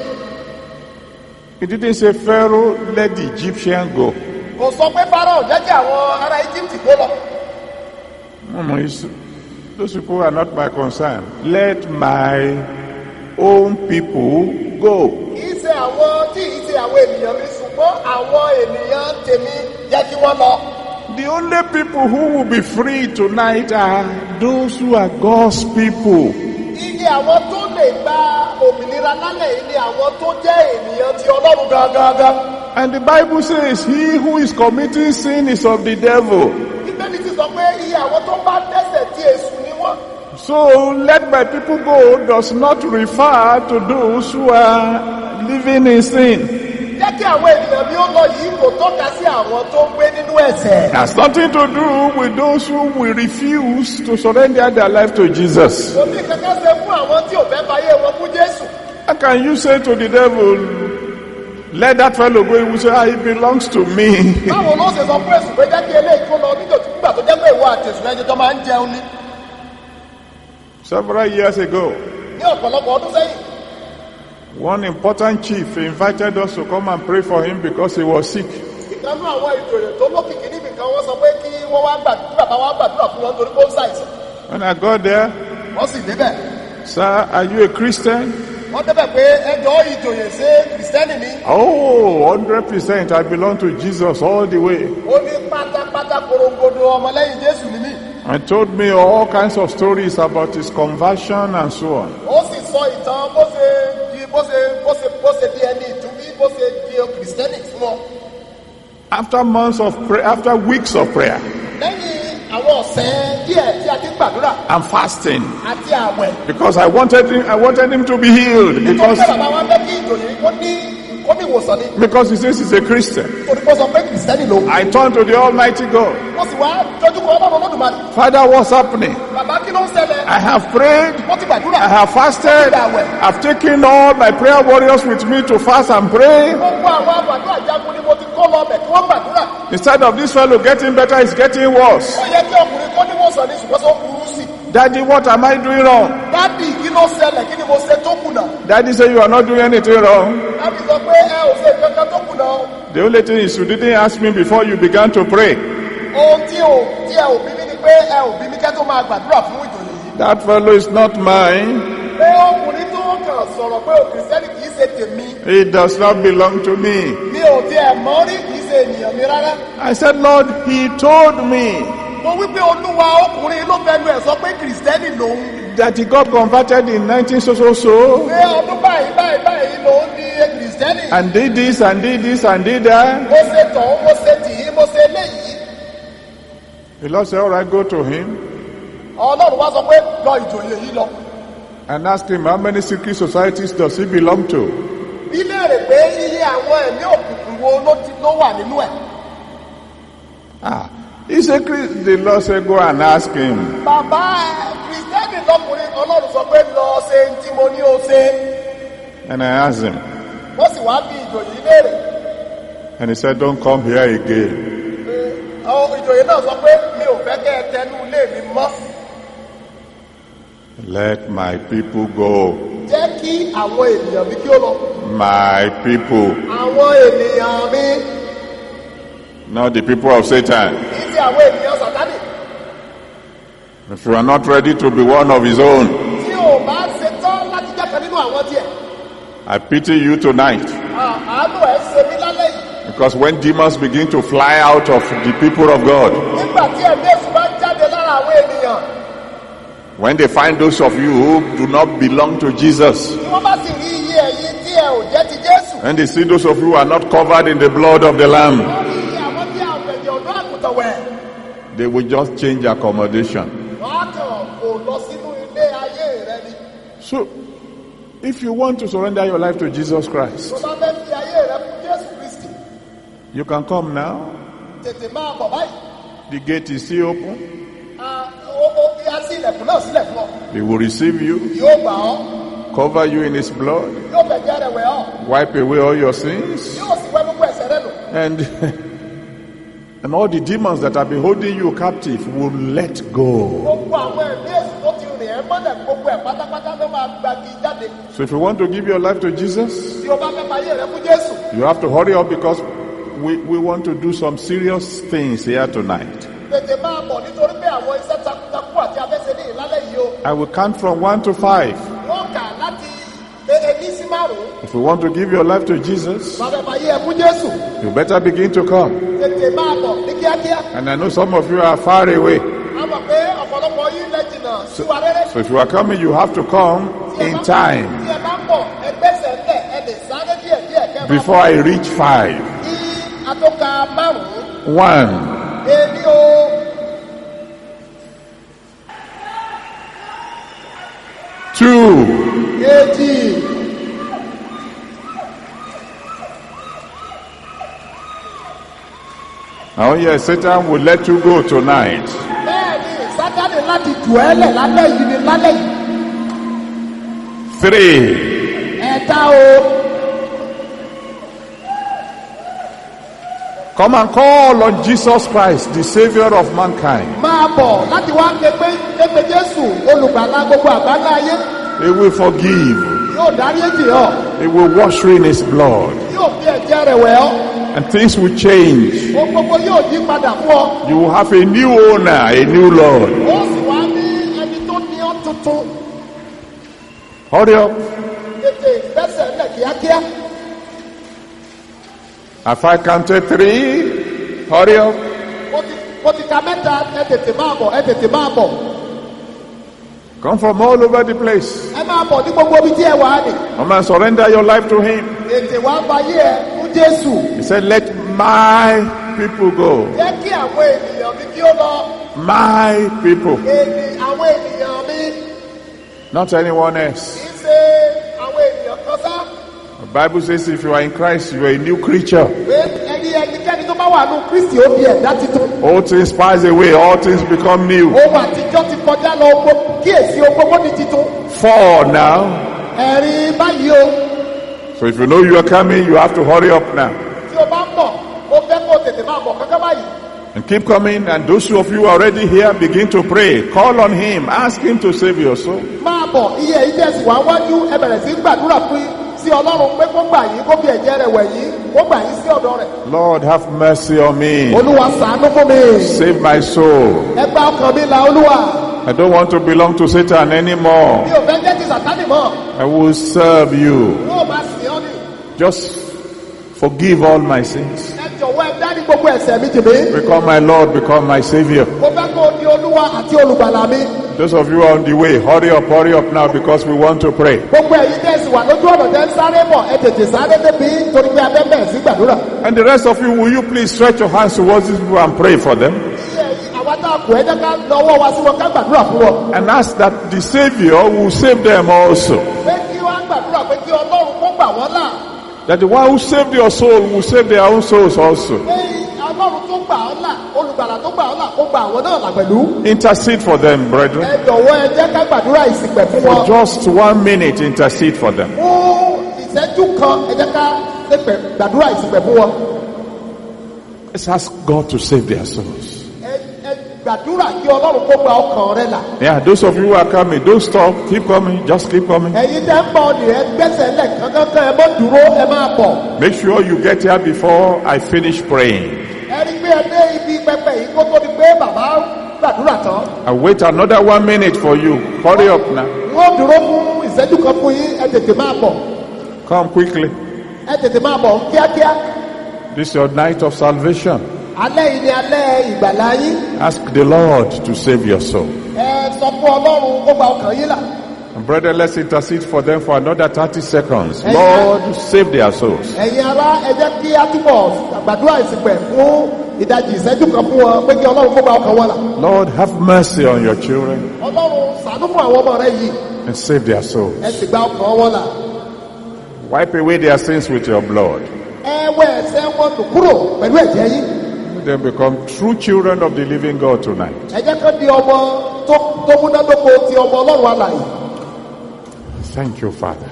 He didn't say Pharaoh, let the Egyptian go. kò sọ pé Fáráò jẹ́ kí àwọn ará Egypt kó lọ. No, no, it's, those people are not my concern. Let my own people go. kì í ṣe àwọn tí kì í ṣe àwọn ènìyàn mi ṣùgbọ́n àwọn ènìyàn tèmi jẹ́ kí wọ́n lọ. The only people who will be free tonight are those who are God's people. iye àwọn tó lè gba òmìnira lálẹ́ yìí ni àwọn tó jẹ́ ènìyàn ti Ọlọ́run gangan. And the Bible says, he who is committing sin is of the devil. Bíbélì ti sọ pé iye àwọn tó bá dẹ́ṣẹ̀ tí èṣù ni wọ́n. So let my people go does not refer to those who are living in sin. Jẹ́ kí àwọn ènìyàn bí ó lọ yìí kò tọ́ka sí àwọn tó ń gbé nínú ẹ̀ṣẹ̀. It has nothing to do with those who will refuse to surrender their life to Jesus. Kò ní kankan ṣe fún àwọn tí ò fẹ́ fayé wọn fún Jésù. How can you say to the devil, let that fellow go? He will say, ah, he belongs to me. Báwo ló ṣe sọ fún èṣù pé jẹ́ kí eléyìí kó lọ nítorí nígbà tó jẹ́ pé ìwọ àti èṣù ẹni tó máa ń jẹun ní. Several years ago, Ní ọ̀pọ̀lọpọ̀ ọdún sẹ́yìn, one important chief invited us to come and pray for him because he was sick. ìkànnú àwọn ìjòyè tó lókìkí níbi kan wọ́n sọ pé kí wọ́n wá gbàdúrà bàbá wá gbàdúrà fún wọn torí kó ń ṣàìsàn. When I got there, Wọ́n sì débẹ̀. sir, are you a Christian? Wọ́n débẹ̀ pé ẹjọ́ ìjòyè ṣe kìrìsìtẹ́nì ni. Oh, one hundred percent. I belong to Jesus all the way. Ó ní pátápátá korongodo ọmọlẹ́yìn Jésù ni mí. And told me all kinds of stories about his conversion and so on. Ó sì sọ ìtàn bó ṣe di bó ṣe bó ṣe bó ṣe di ẹni ìtúbí bó ṣe di kìrìsìtẹ́nì fún wọn. After months of prayer, after weeks of prayer, Lẹ́yìn àwọn ọ̀sẹ̀ díẹ̀ tí a ti ń gbàdúrà and fasting àti àwẹ̀. because I wanted him, I wanted him to be healed nítorí because pé bàbá wa fẹ́ kí ìjòyè kó ní kó ní ìwòsàn ni. because he says he's a Christian. torí pé ó sọ pé kìrìsìtẹ́nì lòun. I turned to the Almighty God. mo sì wá dojú kọ Ọlọ́run Olódùmarè. Father, what's happening? bàbá kí ló ń ṣẹlẹ̀. I have prayed, mo ti gbàdúrà. I have fasted, I've taken all my prayer warriors with me to fast and pray. gbogbo àwọn àgbàdúrà jagun ni mo ti kó lọ bẹ̀ kí wọ́n gbàdúrà. Instead of this fellow getting better, it's getting worse. ó yẹ kí ọkùnrin kó ní ìwòsàn ní ṣùgbọ́n tó burú sí. Daddy, what am I doing wrong? dádì kí ló ṣẹlẹ̀ kí ni mo ṣe tó kùnà. Daddy say you are not doing anything wrong. dádì sọ pé ẹ ò ṣe kankan tó kùnà o. The only thing is you didn't ask me before you began to pray. ohun tí ò tí ẹ ò bí mi ni pé ẹ ò bí mi kẹ́ tó máa gbàdúrà fún ìjòyè yìí. That fellow is not mine. pé ọkùnrin tó kàn sọ̀rọ̀ pé o kìrìsìtẹ́nì kì í ṣe tèmi. It does not belong to me. mi ò tiẹ̀ mọ̀ rí kì í ṣe ènìyàn mi rárá. I said, Lord, he told me mo wí pé olúwa ọkùnrin ló fẹnu ẹ̀ sọ pé kìrìsìtẹ́nì lòun. that he got converted in nineteen so so so pé ọdún báyìí báyìí báyìí lòun di kìrìsìtẹ́nì. and did this and did this and did that. mo ṣe tọ̀hún mo ṣe tìí mo ṣe léyìí. The Lord said, all right, go to him ọlọ́run wá sọ pé lọ ìjòyè yìí lọ. and ask him how many secret societies does he belong to. bí léèrè pé iye àwọn ẹ̀mí òkùnkùn wo ló ti ló wà nínú ẹ̀. Ah, he's a Christ. The Lord said, go and ask him. bàbá kìrìsìtẹ́nì lọkùnrin ọlọ́run sọ pé lọ ṣe tí mo ní o ṣe. And I asked him, wọ́n sì wá bí ìjòyè yìí léèrè. and he said, don't come here again. àwọn ìjòyè náà sọ pé mi ò fẹ́ kẹ́ ẹ tẹnu ilé mi mọ́. Let my people go. jẹ́ kí àwọn ènìyàn mi kí ó lọ. My people, àwọn ènìyàn mi not the people of Satan. kì í ṣe àwọn ènìyàn sàtánì. If you are not ready to be one of his own, tí o bá ṣe tán láti jẹ́ kan nínú àwọn tiẹ̀. I pity you tonight. àánú ẹ̀ ṣe mí lálẹ́ yìí. Because when demons begin to fly out of the people of God, nígbà tí ẹ̀mí èṣù bá ń jáde lára àwọn ènìyàn. when they find those of you who do not belong to Jesus, tí wọ́n bá sì rí iye ẹ̀yin tí ẹ ò jẹ́ ti Jésù. and they see those of you who are not covered in the blood of the Lamb, wọ́n rí iye àwọn tí a ò fẹ̀jẹ̀ ọ̀dọ́ àgùntàn wẹ̀. they will just change accommodation. wọ́n á kàn kò lọ sínú ilé ayé rẹ ni. So, if you want to surrender your life to Jesus Christ, tó bá fẹ́ fi ayé rẹ fún Jésù Kristi. you can come now. tètè máa bọ̀ báyìí. The gate is still open. Ah, ó ó fi á sí ilẹ̀kùn náà sílẹ̀ fún ọ. He will receive you, yóò gbà ọ́. cover you in his blood, yóò fẹ̀jẹ̀ rẹ̀ wẹ̀ ọ́. wipe away all your sins, yóò sì wẹ̀ gbogbo ẹ̀ṣẹ̀ rẹ nù. and and all the demons that have been holding you captive will let go. gbogbo àwọn ẹ̀mí èṣù tó ti rìn ẹ́ mọ́lẹ̀ gbogbo ẹ̀ pátápátá ló máa gbagi jáde. So if you want to give your life to Jesus, tí o bá fẹ́ fayé rẹ fún Jésù. you have to hurry up because we, we want to do some serious things here tonight. tètè máa bọ̀ nítorí pé àwọn iṣẹ́ takuntakun àti afẹ́sẹ̀ ní ìlálẹ́ yìí o. I will count from one to five. wọ́n kà láti ẹni sí márùn-ún. If you want to give your life to Jesus, bá fẹ́ fayé ẹ fún Jésù. you better begin to come. tètè máa bọ̀ ní kíákíá. And I know some of you are far away. a mọ̀ pé ọ̀pọ̀lọpọ̀ yín lẹ jìnnà sí wa rere. So if you are coming, you have to come in time tí ẹ bá ń bọ̀ ẹgbẹ́sẹ̀ ńlẹ̀ ẹ lè sáré díẹ̀ díẹ̀ kẹ́ ẹ máa before I reach five. kí atọ́ka márùn-ún. One, èmi o. two, èjì. oh yes, Satan will let you go tonight. bẹ́ẹ̀ni Sátánì láti jù ẹ́ lẹ̀ lálẹ́ yìí ni lálẹ́ yìí. Three, ẹ̀ta o. come and call on Jesus Christ, the Savior of mankind. máa bọ̀ láti wá képe képe Jésù olùgbàlà gbogbo àgbáńlá ayé. He will forgive. yóò dárí èjì ọ́. He will wash you in his blood. yóò fi ẹ̀jẹ̀ rẹ̀ wẹ̀ ọ́. And things will change. ohun gbogbo yóò yí padà fún ọ. You will have a new owner, a new Lord. ó sì wá ní ẹni tó ní ọ́ tuntun. Hurry up. tètè gbẹ́sẹ̀ lẹ̀ kíákíá. Have I counted three? Hurry up. mo ti mo ti ka mẹ́ta ẹ tètè máa bọ̀ ẹ tètè máa bọ̀. Come from all over the place. ẹ máa bọ̀ ní gbogbo ibi tí ẹ wà á nì. Come and surrender your life to him. tètè wá fayé ẹ fún Jésù. He said, let my people go. jẹ́ kí àwọn ènìyàn mi kí ó lọ. My people, Ènì àwọn ènìyàn mi not anyone else. kì í ṣe àwọn ènìyàn kan sá. The Bible says if you are in Christ, you are a new creature. Pé ẹni ẹnikẹ́ni tó bá wà nù Kristi ó di ẹ̀dá titun. All things pass away, all things become new. Ohun àtijọ́ ti kọjá lọ ogbó kíyèsí ogbó di titun. For now. Ẹ̀rín báyìí o. So if you know you are coming, you have to hurry up now. Tí o bá ń bọ̀, ó fẹ́ kó o tètè máa bọ̀ kankan báyìí. And keep coming, and those of you already here, begin to pray. Call on him, ask him to save your soul. Máa bọ̀ iye ìdẹ́sì wá wájú ẹ bẹ̀rẹ̀ sí gbàdúrà fún sí Ọlọ́run pé kó gbà yín kó fi ẹ̀jẹ̀ rẹ̀ wẹ̀ yín kó gbà yín sí ọ̀dọ̀ rẹ̀. Lord, have mercy on me. Olúwa ṣàánú fún mi. Save my soul. Ẹ gba ọkàn mi là Olúwa. I don't want to belong to Satan anymore. Mi ò fẹ́ jẹ́ ti Sátánì mọ́. I will serve you. Wọ́n máa sìn ọ́ ni. Just forgive all my sins. Ẹ jọ̀wọ́ ẹ dárí gbogbo ẹ̀ṣẹ̀ mi jì mí. Become my Lord, become my Savior. Mo fẹ́ kó o di Olúwa àti olùgbàlà mi. Those of you are on the way, hurry up, hurry up now because we want to pray. Gbogbo ẹ̀yin tẹ̀sí wà lójú ọ̀nà tẹ́ ń sáré bọ̀ ẹ tètè sáré débi torí pé abẹ́ bẹ̀rẹ̀ sí gbàdúrà. And the rest of you, will you please stretch your hands towards these people and pray for them? Iye àwa tá a kù ẹ jẹ́ ká lọ́wọ́ wa sí wọn ká gbàdúrà fún wọn. And ask that the Savior will save them also. Pé kí wọ́n gbàdúrà pé kí Ọlọ́run kó gbà wọ́n là. That the one who saved your soul will save their own souls also. Pé Ọlọ́run tó gbà ọ́ là olùgbàlà tó gbà ọ́ là kó gbà àwọn náà là pẹ̀lú. Intercede for them, brethren. Ẹ jọ̀wọ́ ẹ jẹ́ ká gbàdúrà ìsìnkpẹ̀ fún For wọn. just one minute, intercede for them. Fún ìṣẹ́jú kan ẹ jẹ́ ká ṣépè gbàdúrà ìsìnkpẹ̀ fún wọn. Let's ask God to save their souls. Ẹ ẹ gbàdúrà kí Ọlọ́run kó gba ọkàn rẹ là. Yeah, those of you who are coming, don't stop. Keep coming. Just keep coming. Ẹ̀yin tẹ́ ń bọ̀ ni ẹ gbẹ́sẹ̀ lẹ̀ kankan ẹ mọ́ dúró ẹ máa bọ̀. Make sure you get here before I finish praying. Ẹ rí pé ẹ dé ibi pẹpẹ yìí kó tó di pé bàbá gbàdúrà tán. I'll wait another one minute for you. Hurry up now. Wọ́n dúró fún ìṣẹ́jú kan fún yín ẹ tètè máa bọ̀. Come quickly. Ẹ tètè máa bọ̀ kíákíá. This is your night of salvation. Alẹ́ yìí ni alẹ́ ìgbàlá yín. Ask the Lord to save your soul. Ẹ sọ fún Ọlọ́run kó gba ọkàn yín là. And brethren, let's intercede for them for another thirty seconds. Lord, save their souls. Ẹ̀yin ará ẹ jẹ́ kí á túbọ̀ gbàdúrà ìsìnkpẹ̀ fún ìdajì ìṣẹ́jú kan fún wọn pé kí Ọlọ́run kó gba ọkàn wọn là. Lord, have mercy on your children Ọlọ́run ṣàánú fún àwọn ọmọ rẹ yìí. and save their souls. Ẹ sì gba ọkàn wọn là. Wipe away their sins with your blood. Ẹ wẹ ẹ̀ṣẹ̀ wọn nù kúrò pẹ̀lú ẹ̀jẹ̀ yín. Let them become true children of the living God tonight. Ẹ jẹ́ kán di ọmọ tó tó múnádóko ti ọmọ Ọlọ́run alààyè. Thank you, Father.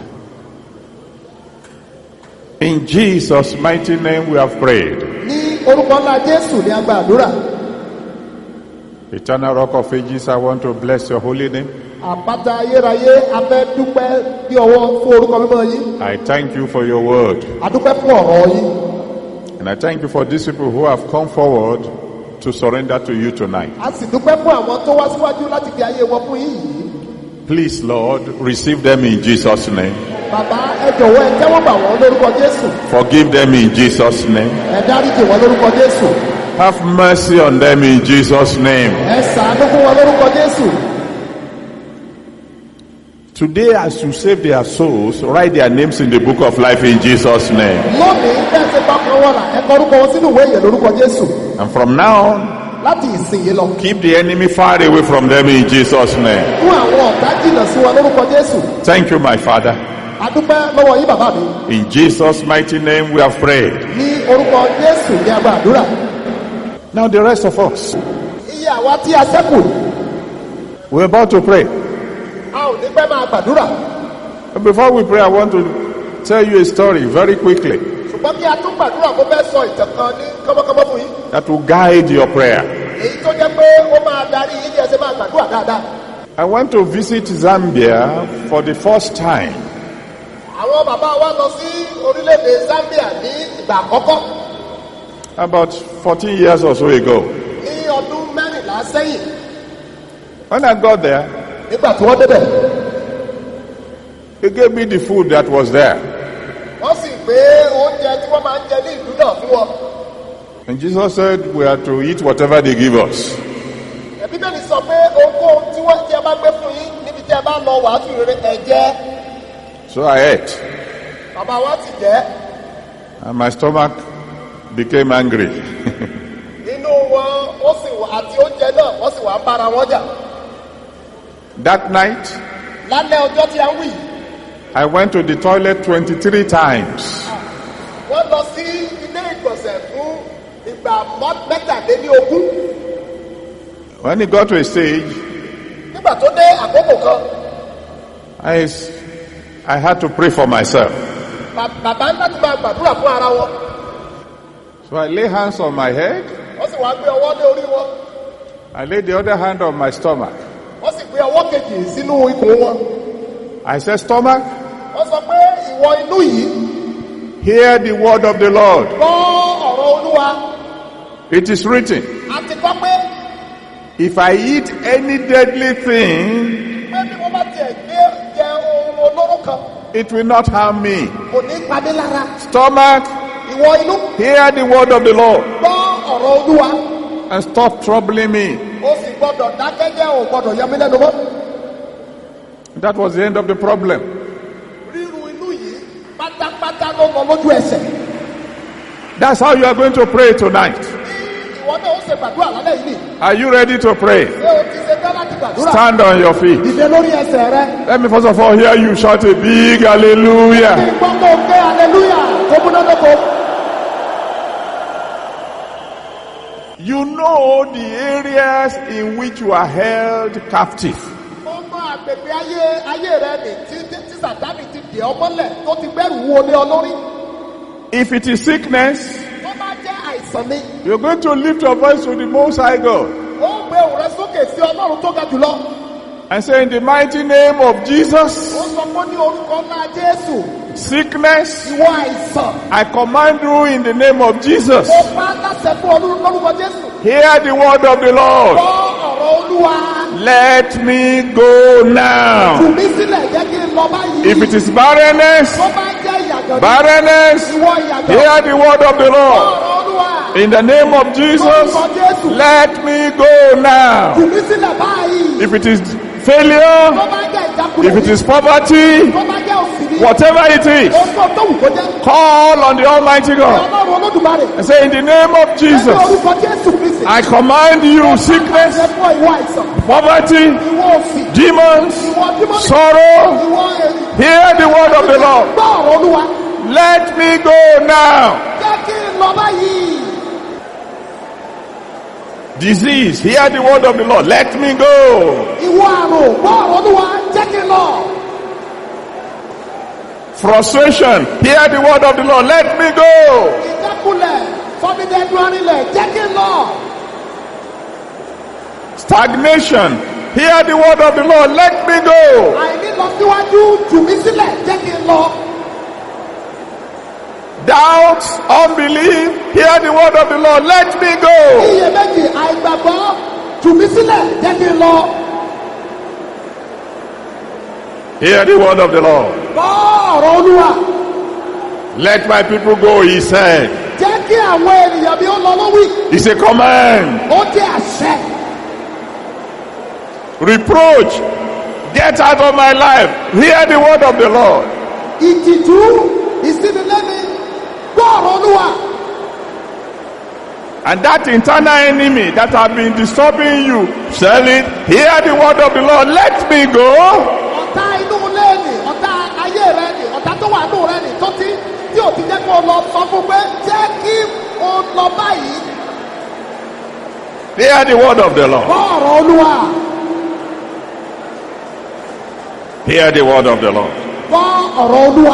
In Jesus' mighty name we have prayed. Ní orúkọ ńlá Jésù ni a gba àdúrà. Eternal Rock of Ages, I want to bless your holy name. Àpáta ayérayé abẹ́ dúpẹ́ bí ọwọ́ fún orúkọ mímọ́ yín. I thank you for your word. Adúpẹ́ fún ọ̀rọ̀ yín. And I thank you for these people who have come forward to surrender to you tonight. A sì dúpẹ́ fún àwọn tó wá síwájú láti fi ayé wọn fún yín yìí. Please, Lord, receive them in Jesus' name. Bàbá ẹ jọ̀wọ́ ẹ tẹ́wọ́ bà wọ́n lórúkọ Jésù. Forgive them in Jesus' name. Ẹ dáríjì wọ́n lórúkọ Jésù. Have mercy on them in Jesus' name. Ẹ ṣàánú fún wọn lórúkọ Jésù. Today, as you save their souls, write their names in the book of life in Jesus' name. Lónìí bẹ́ẹ̀ ṣe bá kan wọ́n là ẹ kọ orúkọ wọn sínú ìwé ìyè lórúkọ Jésù. And from now on, Láti ìsinyìí lọ. keep the enemy far away from them in Jesus' name. Fún àwọn ọ̀tá jìnnà sí wọn lórúkọ Jésù. Thank you, my Father. Adúpẹ́ lọ́wọ́ yín bàbá mi. In Jesus' mighty name we have prayed. Ní orúkọ Jésù ní a gba àdúrà. Now the rest of us, Iye àwa tí a ṣẹ́kù, we're about to pray. a ò ní pẹ́ máa gbàdúrà. But before we pray, I want to tell you a story very quickly Ṣùgbọ́n kí a tún gbàdúrà kó fẹ́ sọ ìtàn kan ní kọ́mọ́kọ́mọ́ fún yín. that will guide your prayer. Èyí tó jẹ́ pé ó máa darí yín bí ẹ ṣe máa gbàdúrà dáadáa. I went to visit Zambia for the first time. Àwọn bàbá wa lọ sí orílẹ̀-èdè Zambia ní ìgbà àkọ́kọ́ About fourteen years or so ago. ní ọdún mẹ́rìnlá sẹ́yìn. When I got there, Nígbà tí wọ́n débẹ̀, they gave me the food that was there. wọ́n sì gbé oúnjẹ tí wọ́n máa ń jẹ ní ìlú náà fún wọn. And Jesus said we are to eat whatever they give us. Ẹ̀bí bẹ́ẹ̀ ni sọ pé ohunkóhun tí wọ́n tí ẹ bá gbé fún yín níbi tí ẹ bá lọ wàásù rere ẹ jẹ. So I ate, Bàbá wa ti jẹ́. and my stomach became angry. Inú wọn ó sì wà àti oúnjẹ náà wọ́n sì wà ń bára wọn jà. That night, lálẹ́ ọjọ́ tí a ń wí yìí, I went to the toilet twenty-three times. wọ́n lọ sí ilé ìgbọ̀nsẹ̀ fún ìgbà mọ́- mẹ́tàlélógún. When he got to a stage, nígbà tó dé àkókò kan, I, s- I had to pray for myself. bà- bàbá ńlá ti máa gbàdúrà fún ara wọn. So I lay hands on my head. wọ́n sì wá gbé ọwọ́ lé orí wọn. I laid the other hand on my stomach. wọ́n sì gbé ọwọ́ kejì sínú ikùn wọn. I said, stomach, wọ́n sọ pé ìwọ inú yìí hear the word of the Lord. gbọ́ ọ̀rọ̀ olúwa. It is written, a ti gbọ́ pé if I eat any deadly thing, pé bí wọ́n bá tiẹ̀ gbé jẹ ohun olóró kan it will not harm me. kò ní pa mí lára. Stomach, ìwọ inú hear the word of the Lord gbọ́ ọ̀rọ̀ olúwa. and stop troubling me. ó sì gbọ́dọ̀ dákẹ́jẹ́ ò gbọ́dọ̀ yọ mí lẹ́nu mọ́. That was the end of the problem. ríru inú yìí pátápátá ló mọ lójú ẹsẹ̀. That's how you are going to pray tonight. ìwọ náà ó ṣe gbàdúrà lálẹ́ yìí. Are you ready to pray? ṣé o ti ṣe tán láti gbàdúrà? Stand on your feet. dìde lórí ẹsẹ̀ rẹ. Let me first of all hear you shout a big hallelujah. kí n gbọ́ kó o ké hallelujah tó múnádóko. You know the areas in which you are held captive. ó mọ àgbègbè ayé ayé rẹ nì tí tí sàtánì ti dè ọ mọ́lẹ̀ tó ti gbẹ́rù wo lé ọ lórí. If it is sickness, tó bá jẹ́ àìsàn ni you're going to lift your voice to the Most High God ó gbé òun rẹ sókè sí ọlọ́run tó ga jùlọ. and say, in the mighty name of ó Jesus, sọ pé ní orúkọ ńlá jésù sickness, ìwọ àìsàn. I command you in the name of Jesus. ó pa láṣẹ fún ọdún lórúkọ jésù. Hear the word of the Lord. gbọ́ ọ̀rọ̀ olúwa. Let me go now. jù mí sílẹ̀ jẹ́ kí n lọ báyìí. If it is barrenness, tó bá jẹ́ ìyàgàn ní barrenness, ìwọ ìyàgàn. hear the word of the Lord. ọ̀rọ̀ olúwa. In the name of Jesus, lórúkọ jésù. let me go now. jù mí sílẹ̀ báyìí. If it is failure, tó bá jẹ́ ìjákulẹ̀ if it is poverty, tó bá jẹ́ òsì ní. whatever it is, orúkọ tó wù kó jẹ́. call on the Almighty God ọlọ́run olódùmarè. and say, in the name of ní Jesus, orúkọ jésù kristi. I command you sickness, ṣe fún ìwọ àìsàn. poverty, ìwọ òsì. demons, ìwọ dímọ́nì. sorrow. ìwọ èrì. Hear the word of the Lord. gbọ́ ọ̀rọ̀ olúwa. Let me go now. jẹ́ kí n lọ báyìí. Disease, hear the word of the Lord. Let me go. ìwọ àrùn gbọ́ ọ̀rọ̀ olúwa. jẹ́ kí n lọ. Frustration, hear the word of the Lord. Let me go. ìjákulẹ̀ fọmídẹ́ẹ́dún arinlẹ̀ jẹ́ kí n lọ. Stagnation, hear the word of the Lord. Let me go. àìní lọ síwájú jù mí sílẹ̀ jẹ́ kí n lọ. Doubt, unbelief, hear the word of the Lord. Let me go. iyèméjì àìgbàgbọ́ jù mí sílẹ̀ jẹ́ kí n lọ. Hear the word of the Lord. gbọ́ ọ̀rọ̀ olúwa. Let my people go, he said. jẹ́ kí àwọn ènìyàn bí ó lọ lówì. It's a command. ó jẹ́ àṣẹ. Reproach, get out of my life. Hear the word of the Lord. ìtìjú ìsinilẹ́ni gbọ́ ọ̀rọ̀ olúwa. And that internal enemy that have been disturbing you, tell it, hear the word of the Lord. Let me go. ọ̀tá inú ilé nì ọ̀tá ayé rẹ nì ọ̀tá tó wà nù rẹ nì tó ti tí ò ti jẹ́ kó lọ sọ fún pé jẹ́ kí o lọ báyìí. Hear the word of the Lord. gbọ́ ọ̀rọ̀ olúwa. Hear the word of the Lord. gbọ́ ọ̀rọ̀ olúwa.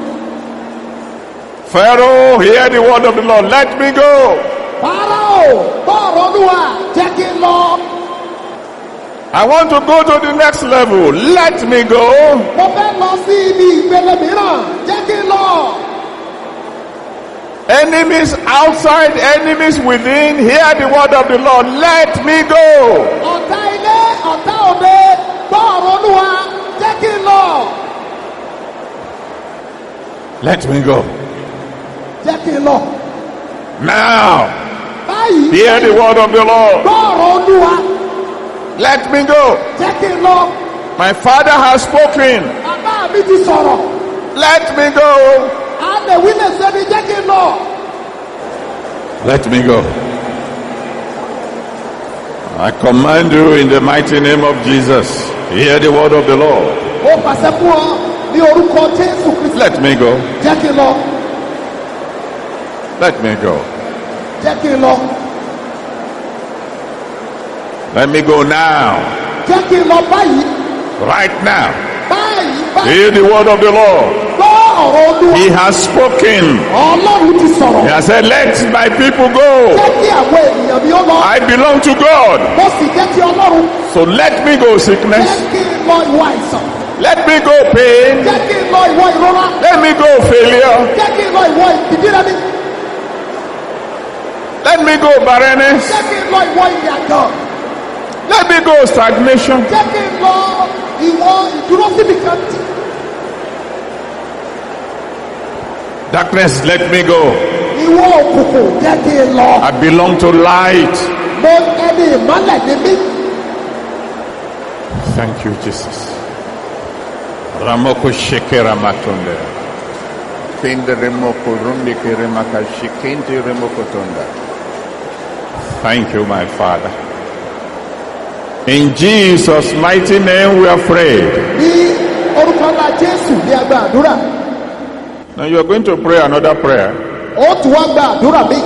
Pharaoh, hear the word of the Lord. Let me go. Fáráò gbọ́ ọ̀rọ̀ olúwa jẹ́ kí n lọ. I want to go to the next level. Let me go. mo fẹ́ lọ sí ibi ìpele mìíràn jẹ́ kí n lọ. Enemies outside, enemies within, hear the word of the Lord. Let me go. ọ̀tá ilé ọ̀tá òde gbọ́ ọ̀rọ̀ olúwa jẹ́ kí n lọ. Let me go. jẹ́ kí n lọ. Now, báyìí hear the word of the Lord. gbọ́ ọ̀rọ̀ olúwa Let me go. jẹ́ kí n lọ. My father has spoken. bàbá mi ti sọ̀rọ̀. Let me go. a lè wí lè ṣe ni jẹ́ kí n lọ. Let me go. I command you in the mighty name of Jesus. Hear the word of the Lord. Ó pàṣẹ fún ọ ní orúkọ Jésù Kristi. Let me go. Jẹ́ kí n lọ. Let me go. Jẹ́ kí n lọ. Let me go now. Jẹ́ kí n lọ báyìí. Right now. Báyìí báyìí. Hear the word of the Lord. Gbọ́ ọ̀rọ̀ Olúwa. He has spoken. Ọlọ́run ti sọ̀rọ̀. He has said, let my people go. Jẹ́ kí àwọn ènìyàn mi ó lọ. I belong to God. Mo sì jẹ́ kí Ọlọ́run. So let me go sickness. Jẹ́ kí n lọ ìwọ àìsàn. Let me go pain. Jẹ́ kí n lọ ìwọ ìrora. Let me go failure. Jẹ́ kí n lọ ìwọ ìdílé. Let me go barrenness. Jẹ́ kí n lọ ìwọ ìyàgàn. Let me go stagnation. Jẹ́ kí n lọ ìwọ ìdúró síbi kan. Darkness, let me go. Ìwọ òkùnkùn jẹ́ kí n lọ. I belong to light. Mo ẹni ìmọ́lẹ̀ ní mí. Thank you, Jesus. Ramoko shekera matonde. Kende remoko rundi keremaka shikente remoko tonda. Thank you, my Father. In Jesus' mighty name we are prayed. Ní orúkọ ńlá Jésù ní agbá àdúrà. Now you are going to pray another prayer. Ó tún wá gba àdúrà mi.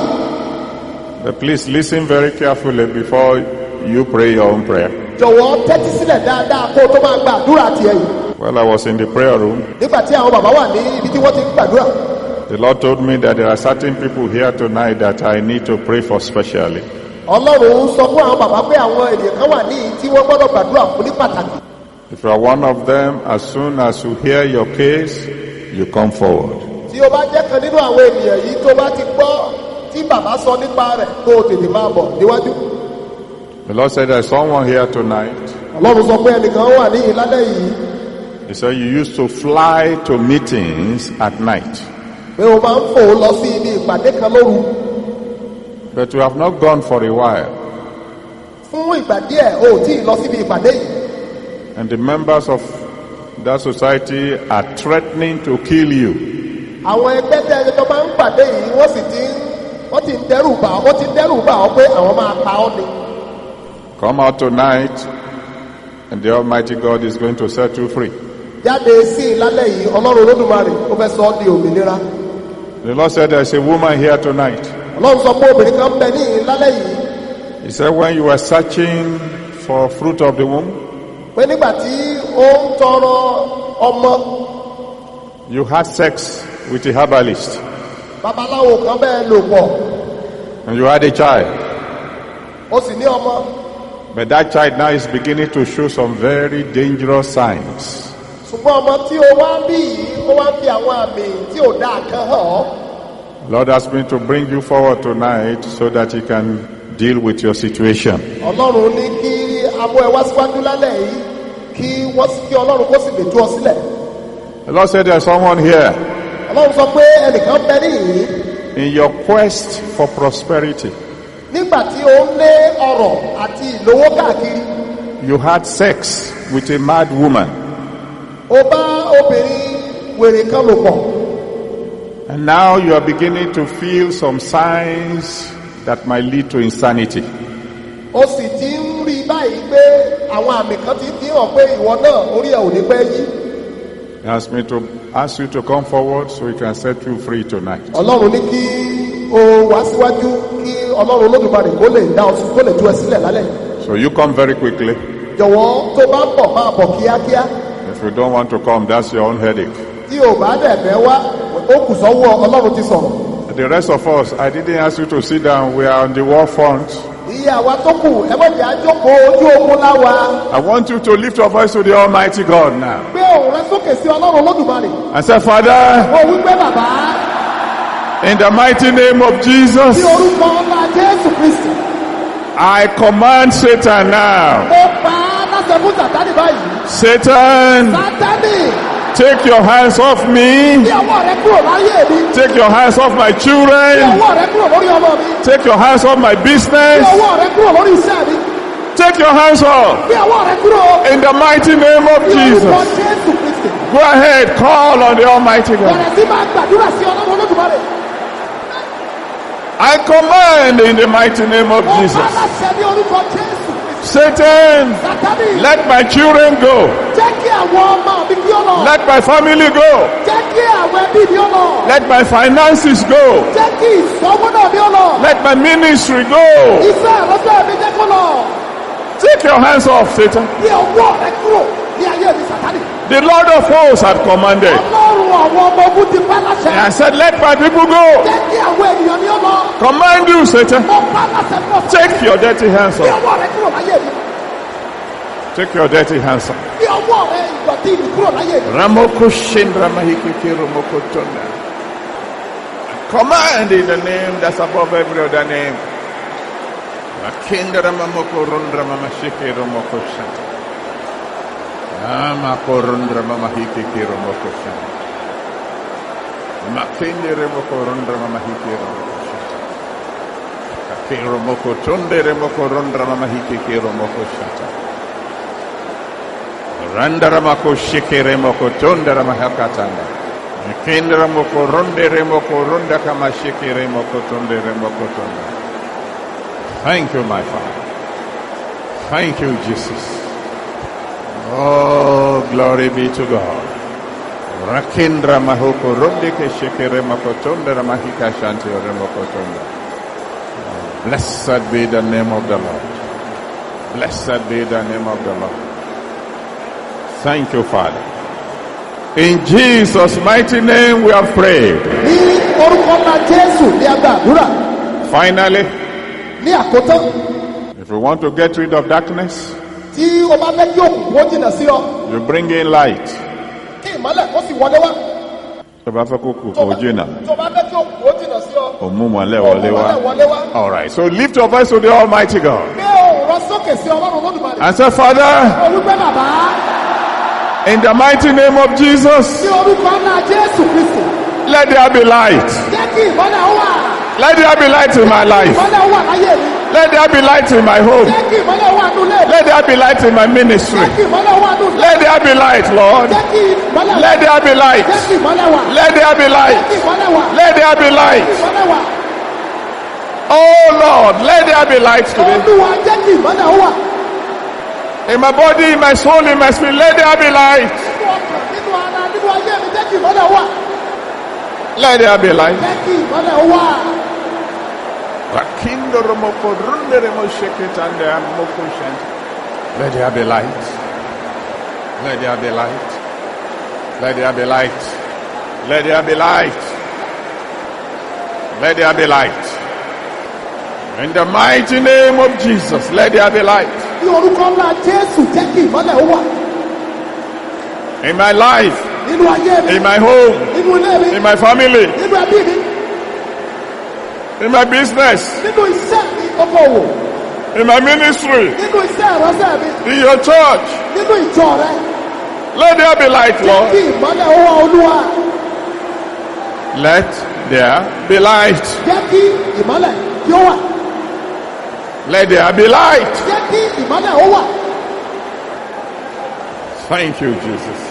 But please listen very carefully before you pray your own prayer. Jọ̀wọ́ tẹ́tí sílẹ̀ dáadáa kó o tó máa gba àdúrà tiẹ̀ yìí. While I was in the prayer room, Nígbà tí àwọn bàbá wà ní ibi tí wọ́n ti ń gbàdúrà. the Lord told me that there are certain people here tonight that I need to pray for specially. Ọlọ́run sọ fún àwọn bàbá pé àwọn ènìyàn kan wà ní tí wọ́n gbọ́dọ̀ gbàdúrà fún ní pàtàkì. If you are one of them, as soon as you hear your case, you come forward. Tí o bá jẹ́ kan nínú àwọn ènìyàn yìí tó bá ti gbọ́ tí bàbá sọ nípa rẹ̀ kó o tètè máa bọ̀ níwájú. The Lord said there's someone here tonight. Ọlọ́run sọ pé ẹnìkan wà ní ìlálẹ́ yìí. He said you used to fly to meetings at night, Pé o máa ń fò lọ sí ibi ìpàdé kan lóru. but you have not gone for a while. Fún ìgbà díẹ̀ o ò tí ì lọ síbi ìpàdé yìí. And the members of that society are threatening to kill you. Àwọn ẹgbẹ́ tẹ́ ẹni tó máa ń pàdé yìí wọ́n sì ti ń wọ́n ti ń dẹ́rù bà ọ́ wọ́n ti ń dẹ́rù bà ọ́ pé àwọn máa pa ọ́ ni. Come out tonight, and the Almighty God is going to set you free. Jáde sí i lálẹ́ yìí Ọlọ́run Olódùmarè ó fẹ́ sọ ọ́ di òmìnira. The Lord said there's a woman here tonight. Ọlọ́run sọ pé obìnrin kan bẹ ní ìlálẹ́ yìí. He said when you were searching for fruit of the womb, Pé nígbà tí ó ń tọrọ ọmọ you had sex with a herbalist, babaláwo kan bẹ́ẹ̀ lò pọ̀ and you had a child. ó sì ní ọmọ. But that child now is beginning to show some very dangerous signs. Ṣùgbọ́n ọmọ tí o wá bí yìí ó wá ń fi àwọn àmì tí ò dáa kan hàn ọ́. Lord asked me to bring you forward tonight so that He can deal with your situation. Ọlọ́run ní kí amú ẹ wá síwájú lálẹ́ yìí kí wọ́n kí Ọlọ́run kó sì lè tú ọ sílẹ̀. The Lord said there's someone here. Ọlọ́run sọ pé ẹnìkan bẹ níyìí. In your quest for prosperity, Nígbà tí ó ń lé ọrọ̀ àti ìlówó káàkiri, you had sex with a mad woman, ó bá obìnrin wèrè kan lò pọ̀. and now you are beginning to feel some signs that might lead to insanity. Ó sì ti ń rí báyìí pé àwọn àmì kan ti fi hàn pé ìwọ náà orí ẹ̀ ò ní pẹ́ yí. He asked me to ask you to come forward so He can set you free tonight. Ọlọ́run ní kí o wá síwájú kí Ọlọ́run Olódùmarè kó lè dá ọ sí kó lè tú ẹ sílẹ̀ lálẹ́. So you come very quickly. Jọ̀wọ́ tó bá ń bọ̀ máa bọ̀ kíákíá. If you don't want to come, that's your own headache. Tí o bá dẹ̀ fẹ́ wá ó kù sọ́wọ́ Ọlọ́run ti sọ̀rọ̀. The rest of us, I didn't ask you to sit down. We are on the war front. Iye àwa tó kù ẹ má jẹ́ àjókòó ojú ogun láwa. I want you to lift your voice to the Almighty God now Gbé òun rẹ sókè sí Ọlọ́run Olódùmarè. and say, Father, Ó wí pé bàbá in the mighty name of Jesus, ní orúkọ ńlá Jésù Kristi. I command Satan now. Mo pa á láṣẹ fún Sátánì báyìí. Satan, Sátánì take your hands off me. bí ọwọ́ rẹ kúrò láyé mi. Take your hands off my Bí children. ọwọ́ rẹ kúrò lórí ọmọ mi. Take your hands off my Bí business. ọwọ́ rẹ kúrò lórí iṣẹ́ mi. Take your hands off. Bí ọwọ́ rẹ kúrò In the mighty name of ní orúkọ Jesus. Jésù Kristi. Go ahead, call on the Almighty God. Bẹ̀rẹ̀ sí máa gbàdúrà sí Ọlọ́run Olódùmarè. I command in the mighty name of Mo pa á Jesus. láṣẹ ní orúkọ Jésù. Satan, Sátánì, let my children go. jẹ́ kí àwọn ọmọ mi kí ó lọ. Let my family go. Jẹ́ kí àwọn ẹbí mi ó lọ. Let my finances go. Jẹ́ kí ìṣòwò náà mi ó lọ. Let my ministry go. Iṣẹ́ ìránṣẹ́ mi jẹ́ kó lọ. Take your hands off, Satan. Bí ọwọ́ rẹ kúrò ní ayé mi Sátánì. The Lord of hosts had commanded. Ọlọ́run àwọn ọmọ ogun ti bá láṣẹ. And I said, let my people go. Jẹ́ kí àwọn ènìyàn mi ó lọ. Command you, Satan. Mo bá láṣẹ fún ọ. Take your dirty hands Bí off. ọwọ́ rẹ kúrò láyé mi. Take your dirty hands off. Bí ọwọ́ rẹ ìdọ̀tí mi kúrò láyé mi. Ramoko Shindra Mahikiki Romoko Tunda. Command in the name that's above every other name. Akindra Mamoko Rundra Mamashiki Romoko Shanta. Amako Rundra Mamahiki Romoko Shanta. Makindi Remoko Rundra Mamahiki Romoko Shanta. Kaki Romoko Tunde Remoko Rundra Mamahiki Romoko Shanta. Randaramako Shikiremoko Tundaramahakatanda. Kindaramoko Runderemoko Rundakama Shikiremoko Tunderemoko Tunda. Thank you, my Father. Thank you, Jesus. Oh, glory be to God. Rakindra Mahoko Rundike Shikiremoko Tundaramahika Shanti Remoko Tunda. Blessed be the name of the Lord. Blessed be the name of the Lord. Thank you, Father. In Jesus' mighty name we have prayed. Ní orúkọ ńlá Jésù ní àdúrà. Finally, Ní àkótán, if you want to get rid of darkness, tí o bá fẹ́ kí òkùnkùn ó jìnnà sí ọ, you bring in light. kí ìmọ́lẹ̀ kó sì wọlé wá. Tó bá fẹ́ kó kù kó jìnnà, Tó bá fẹ́ kí òkùnkùn ó jìnnà sí ọ, ó mú mọ́lẹ̀ òkùnkùn wọlé wá. wọlé wá. All right, so lift your voice to the Almighty God Gbé ohùn rọ sókè sí Ọlọ́run Olódùmarè. and say, Father, Ó wí pé bàbá, in the mighty name of Jesus, ní orúkọ ńlá Jésù Kristi, let there be light. jẹ́ kí ìmọ́lẹ̀ ó wà. Let there be light in my life. Ìmọ́lẹ̀ ó wà láyé mi. Let there be light in my home. Jẹ́ kí ìmọ́lẹ̀ ó wà nínú ilé mi. Let there be light in my ministry. Jẹ́ kí ìmọ́lẹ̀ ó wà nínú ilé mi. Let there be light, Lord. Jẹ́ kí ìmọ́lẹ̀ wà. Let there be light. Jẹ́ kí ìmọ́lẹ̀ wà. Let there be Jẹ́ light. kí ìmọ́lẹ̀ wà. Let there be Jẹ́ kí light. ìmọ́lẹ̀ wà. Oh Lord, let there be light today. Olúwa jẹ́ kí ìmọ́lẹ̀ ó wà. In my body, in my soul, in my spirit, let there be light. Nínú ọkàn, nínú ara, nínú ayé mi, jẹ́ kí ìmọ́lẹ̀ ó wà. Let there be light. Jẹ́ kí ìmọ́lẹ̀ ó wà. Let there be light. Let there be light. Let there be light. Let there be light. Let there be light. In the mighty name of Jesus, let there be light. Ní orúkọ ńlá Jésù, jẹ́ kí ìmọ́lẹ̀ ó wà. In my life, Nínú ayé mi, in my home, nínú ilé mi, in my family, nínú ẹbí mi, in my business, nínú iṣẹ́ mi, okòwò, in my ministry, nínú iṣẹ́ ìránṣẹ́ mi, in your church. nínú ìjọ rẹ. Let there be light, Jẹ́ Lord. kí ìmọ́lẹ̀ ó wà Olúwa. Let there be light. Jẹ́ kí ìmọ́lẹ̀ kí ó wà. Let there be light. Jẹ́ kí ìmọ́lẹ̀ ó wà. Thank you, Jesus.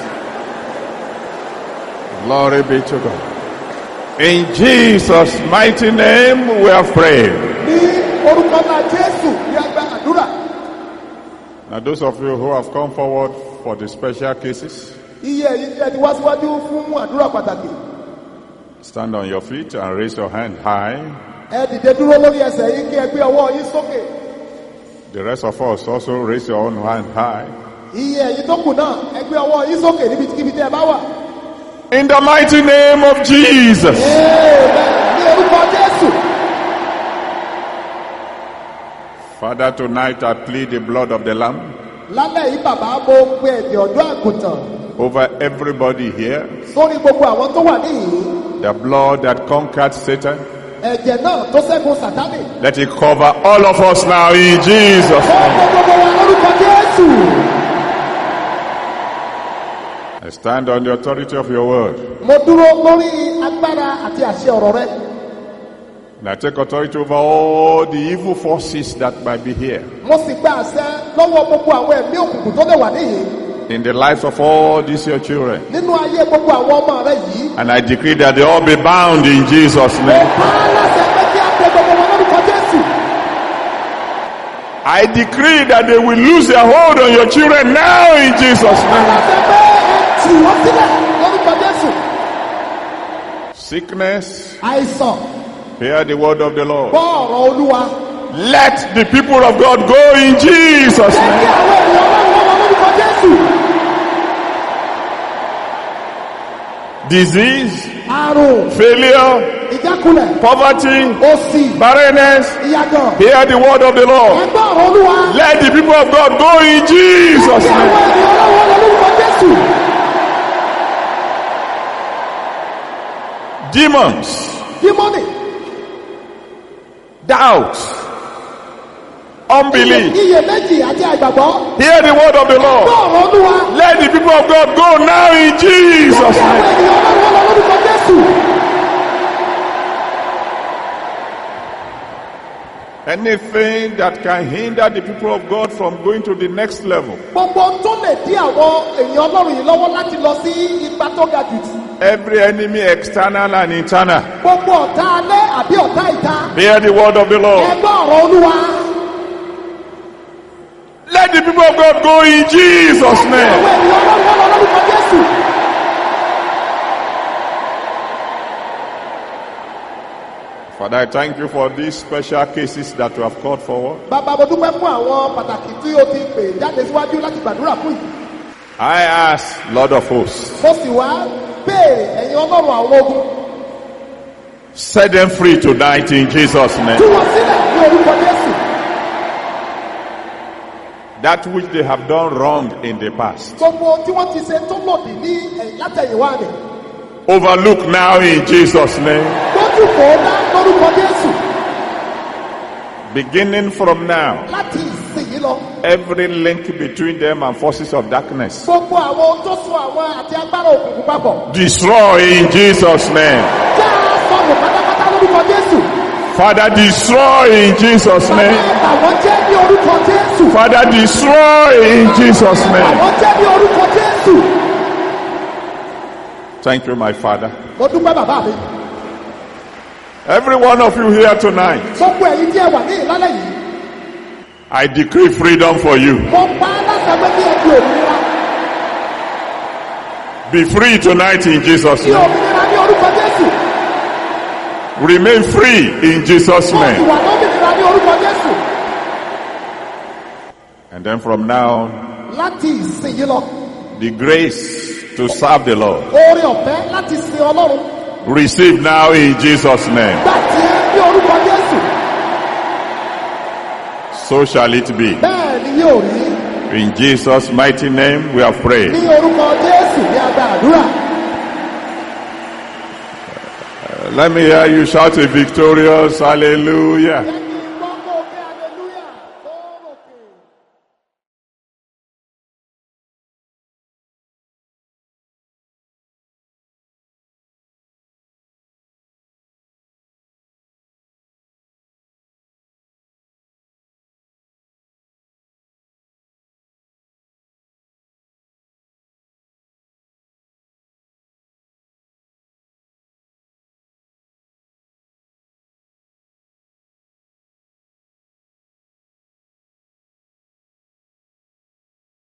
Glory be to God. In Jesus' mighty name we have prayed. Ní orúkọ ńlá Jésù ní agbá àdúrà. Now those of you who have come forward for the special cases, Iye èyí tí ẹ ti wá síwájú fún àdúrà pàtàkì. stand on your feet and raise your hand high. Ẹ dìde dúró lórí ẹsẹ̀ yín kí ẹ gbé ọwọ́ yín sókè. The rest of us also raise your own hand high. Iye èyí tó kù náà ẹ gbé ọwọ́ yín sókè níbikíbi tí ẹ bá wà. In the mighty name of Jesus. Amen. Ní orúkọ Jésù. Father, tonight I plead the blood of the Lamb Lálẹ́ yìí bàbá mo pe ẹ̀jẹ̀ ọ̀dọ́ àgùntàn over everybody here. sórí gbogbo àwọn tó wà níhìn-ín. The blood that conquered Satan. Ẹ̀jẹ̀ náà tó ṣẹ́gun Sátánì. Let it cover all of us now in Jesus' Ó name. kó gbogbo wa lórúkọ Jésù. I stand on the authority of your word. Mo dúró lórí agbára àti àṣẹ ọ̀rọ̀ rẹ. And I take authority over all the evil forces that might be here. Mo sì gba àṣẹ lọ́wọ́ gbogbo àwọn ẹ̀mí òkùnkùn tó lè wà níhìn-ín. In the lives of all these your children. Nínú ayé gbogbo àwọn ọmọ rẹ yìí. And I decree that they all be bound in Jesus' Mo name. pa á láṣẹ pé kí á pe gbogbo wọn lórúkọ Jésù. I decree that they will lose their hold on your children now in Jesus' name. Sickness, hear the word of the Lord. Let the people of God go in Jesus' name. Disease, failure, poverty, barrenness, hear the word of the Lord. Let the people of God go in Jesus' name. Demons, doubt, unbelief, hear the word of the Lord. Let the people of God go now in Jesus' name. Anything that can hinder the people of God from going to the next level. Every enemy, external and internal, hear the word of the Lord. Let the people of God go in Jesus' name. Father, I thank you for these special cases that you have called forward. I ask, Lord of hosts, set them free tonight in Jesus' name. That which they have done wrong in the past, overlook now in Jesus' name. Beginning from now, every link between them and forces of darkness, destroy in Jesus' name. Father, destroy in Jesus' name. Father, destroy in Jesus' name. Thank you, my Father. Every one of you here tonight, I decree freedom for you. Be free tonight in Jesus' name. Remain free in Jesus' name. And then from now, the grace to serve the Lord, receive now in Jesus' name. So shall it be. In Jesus' mighty name we have prayed. Uh, let me hear you shout a victorious hallelujah.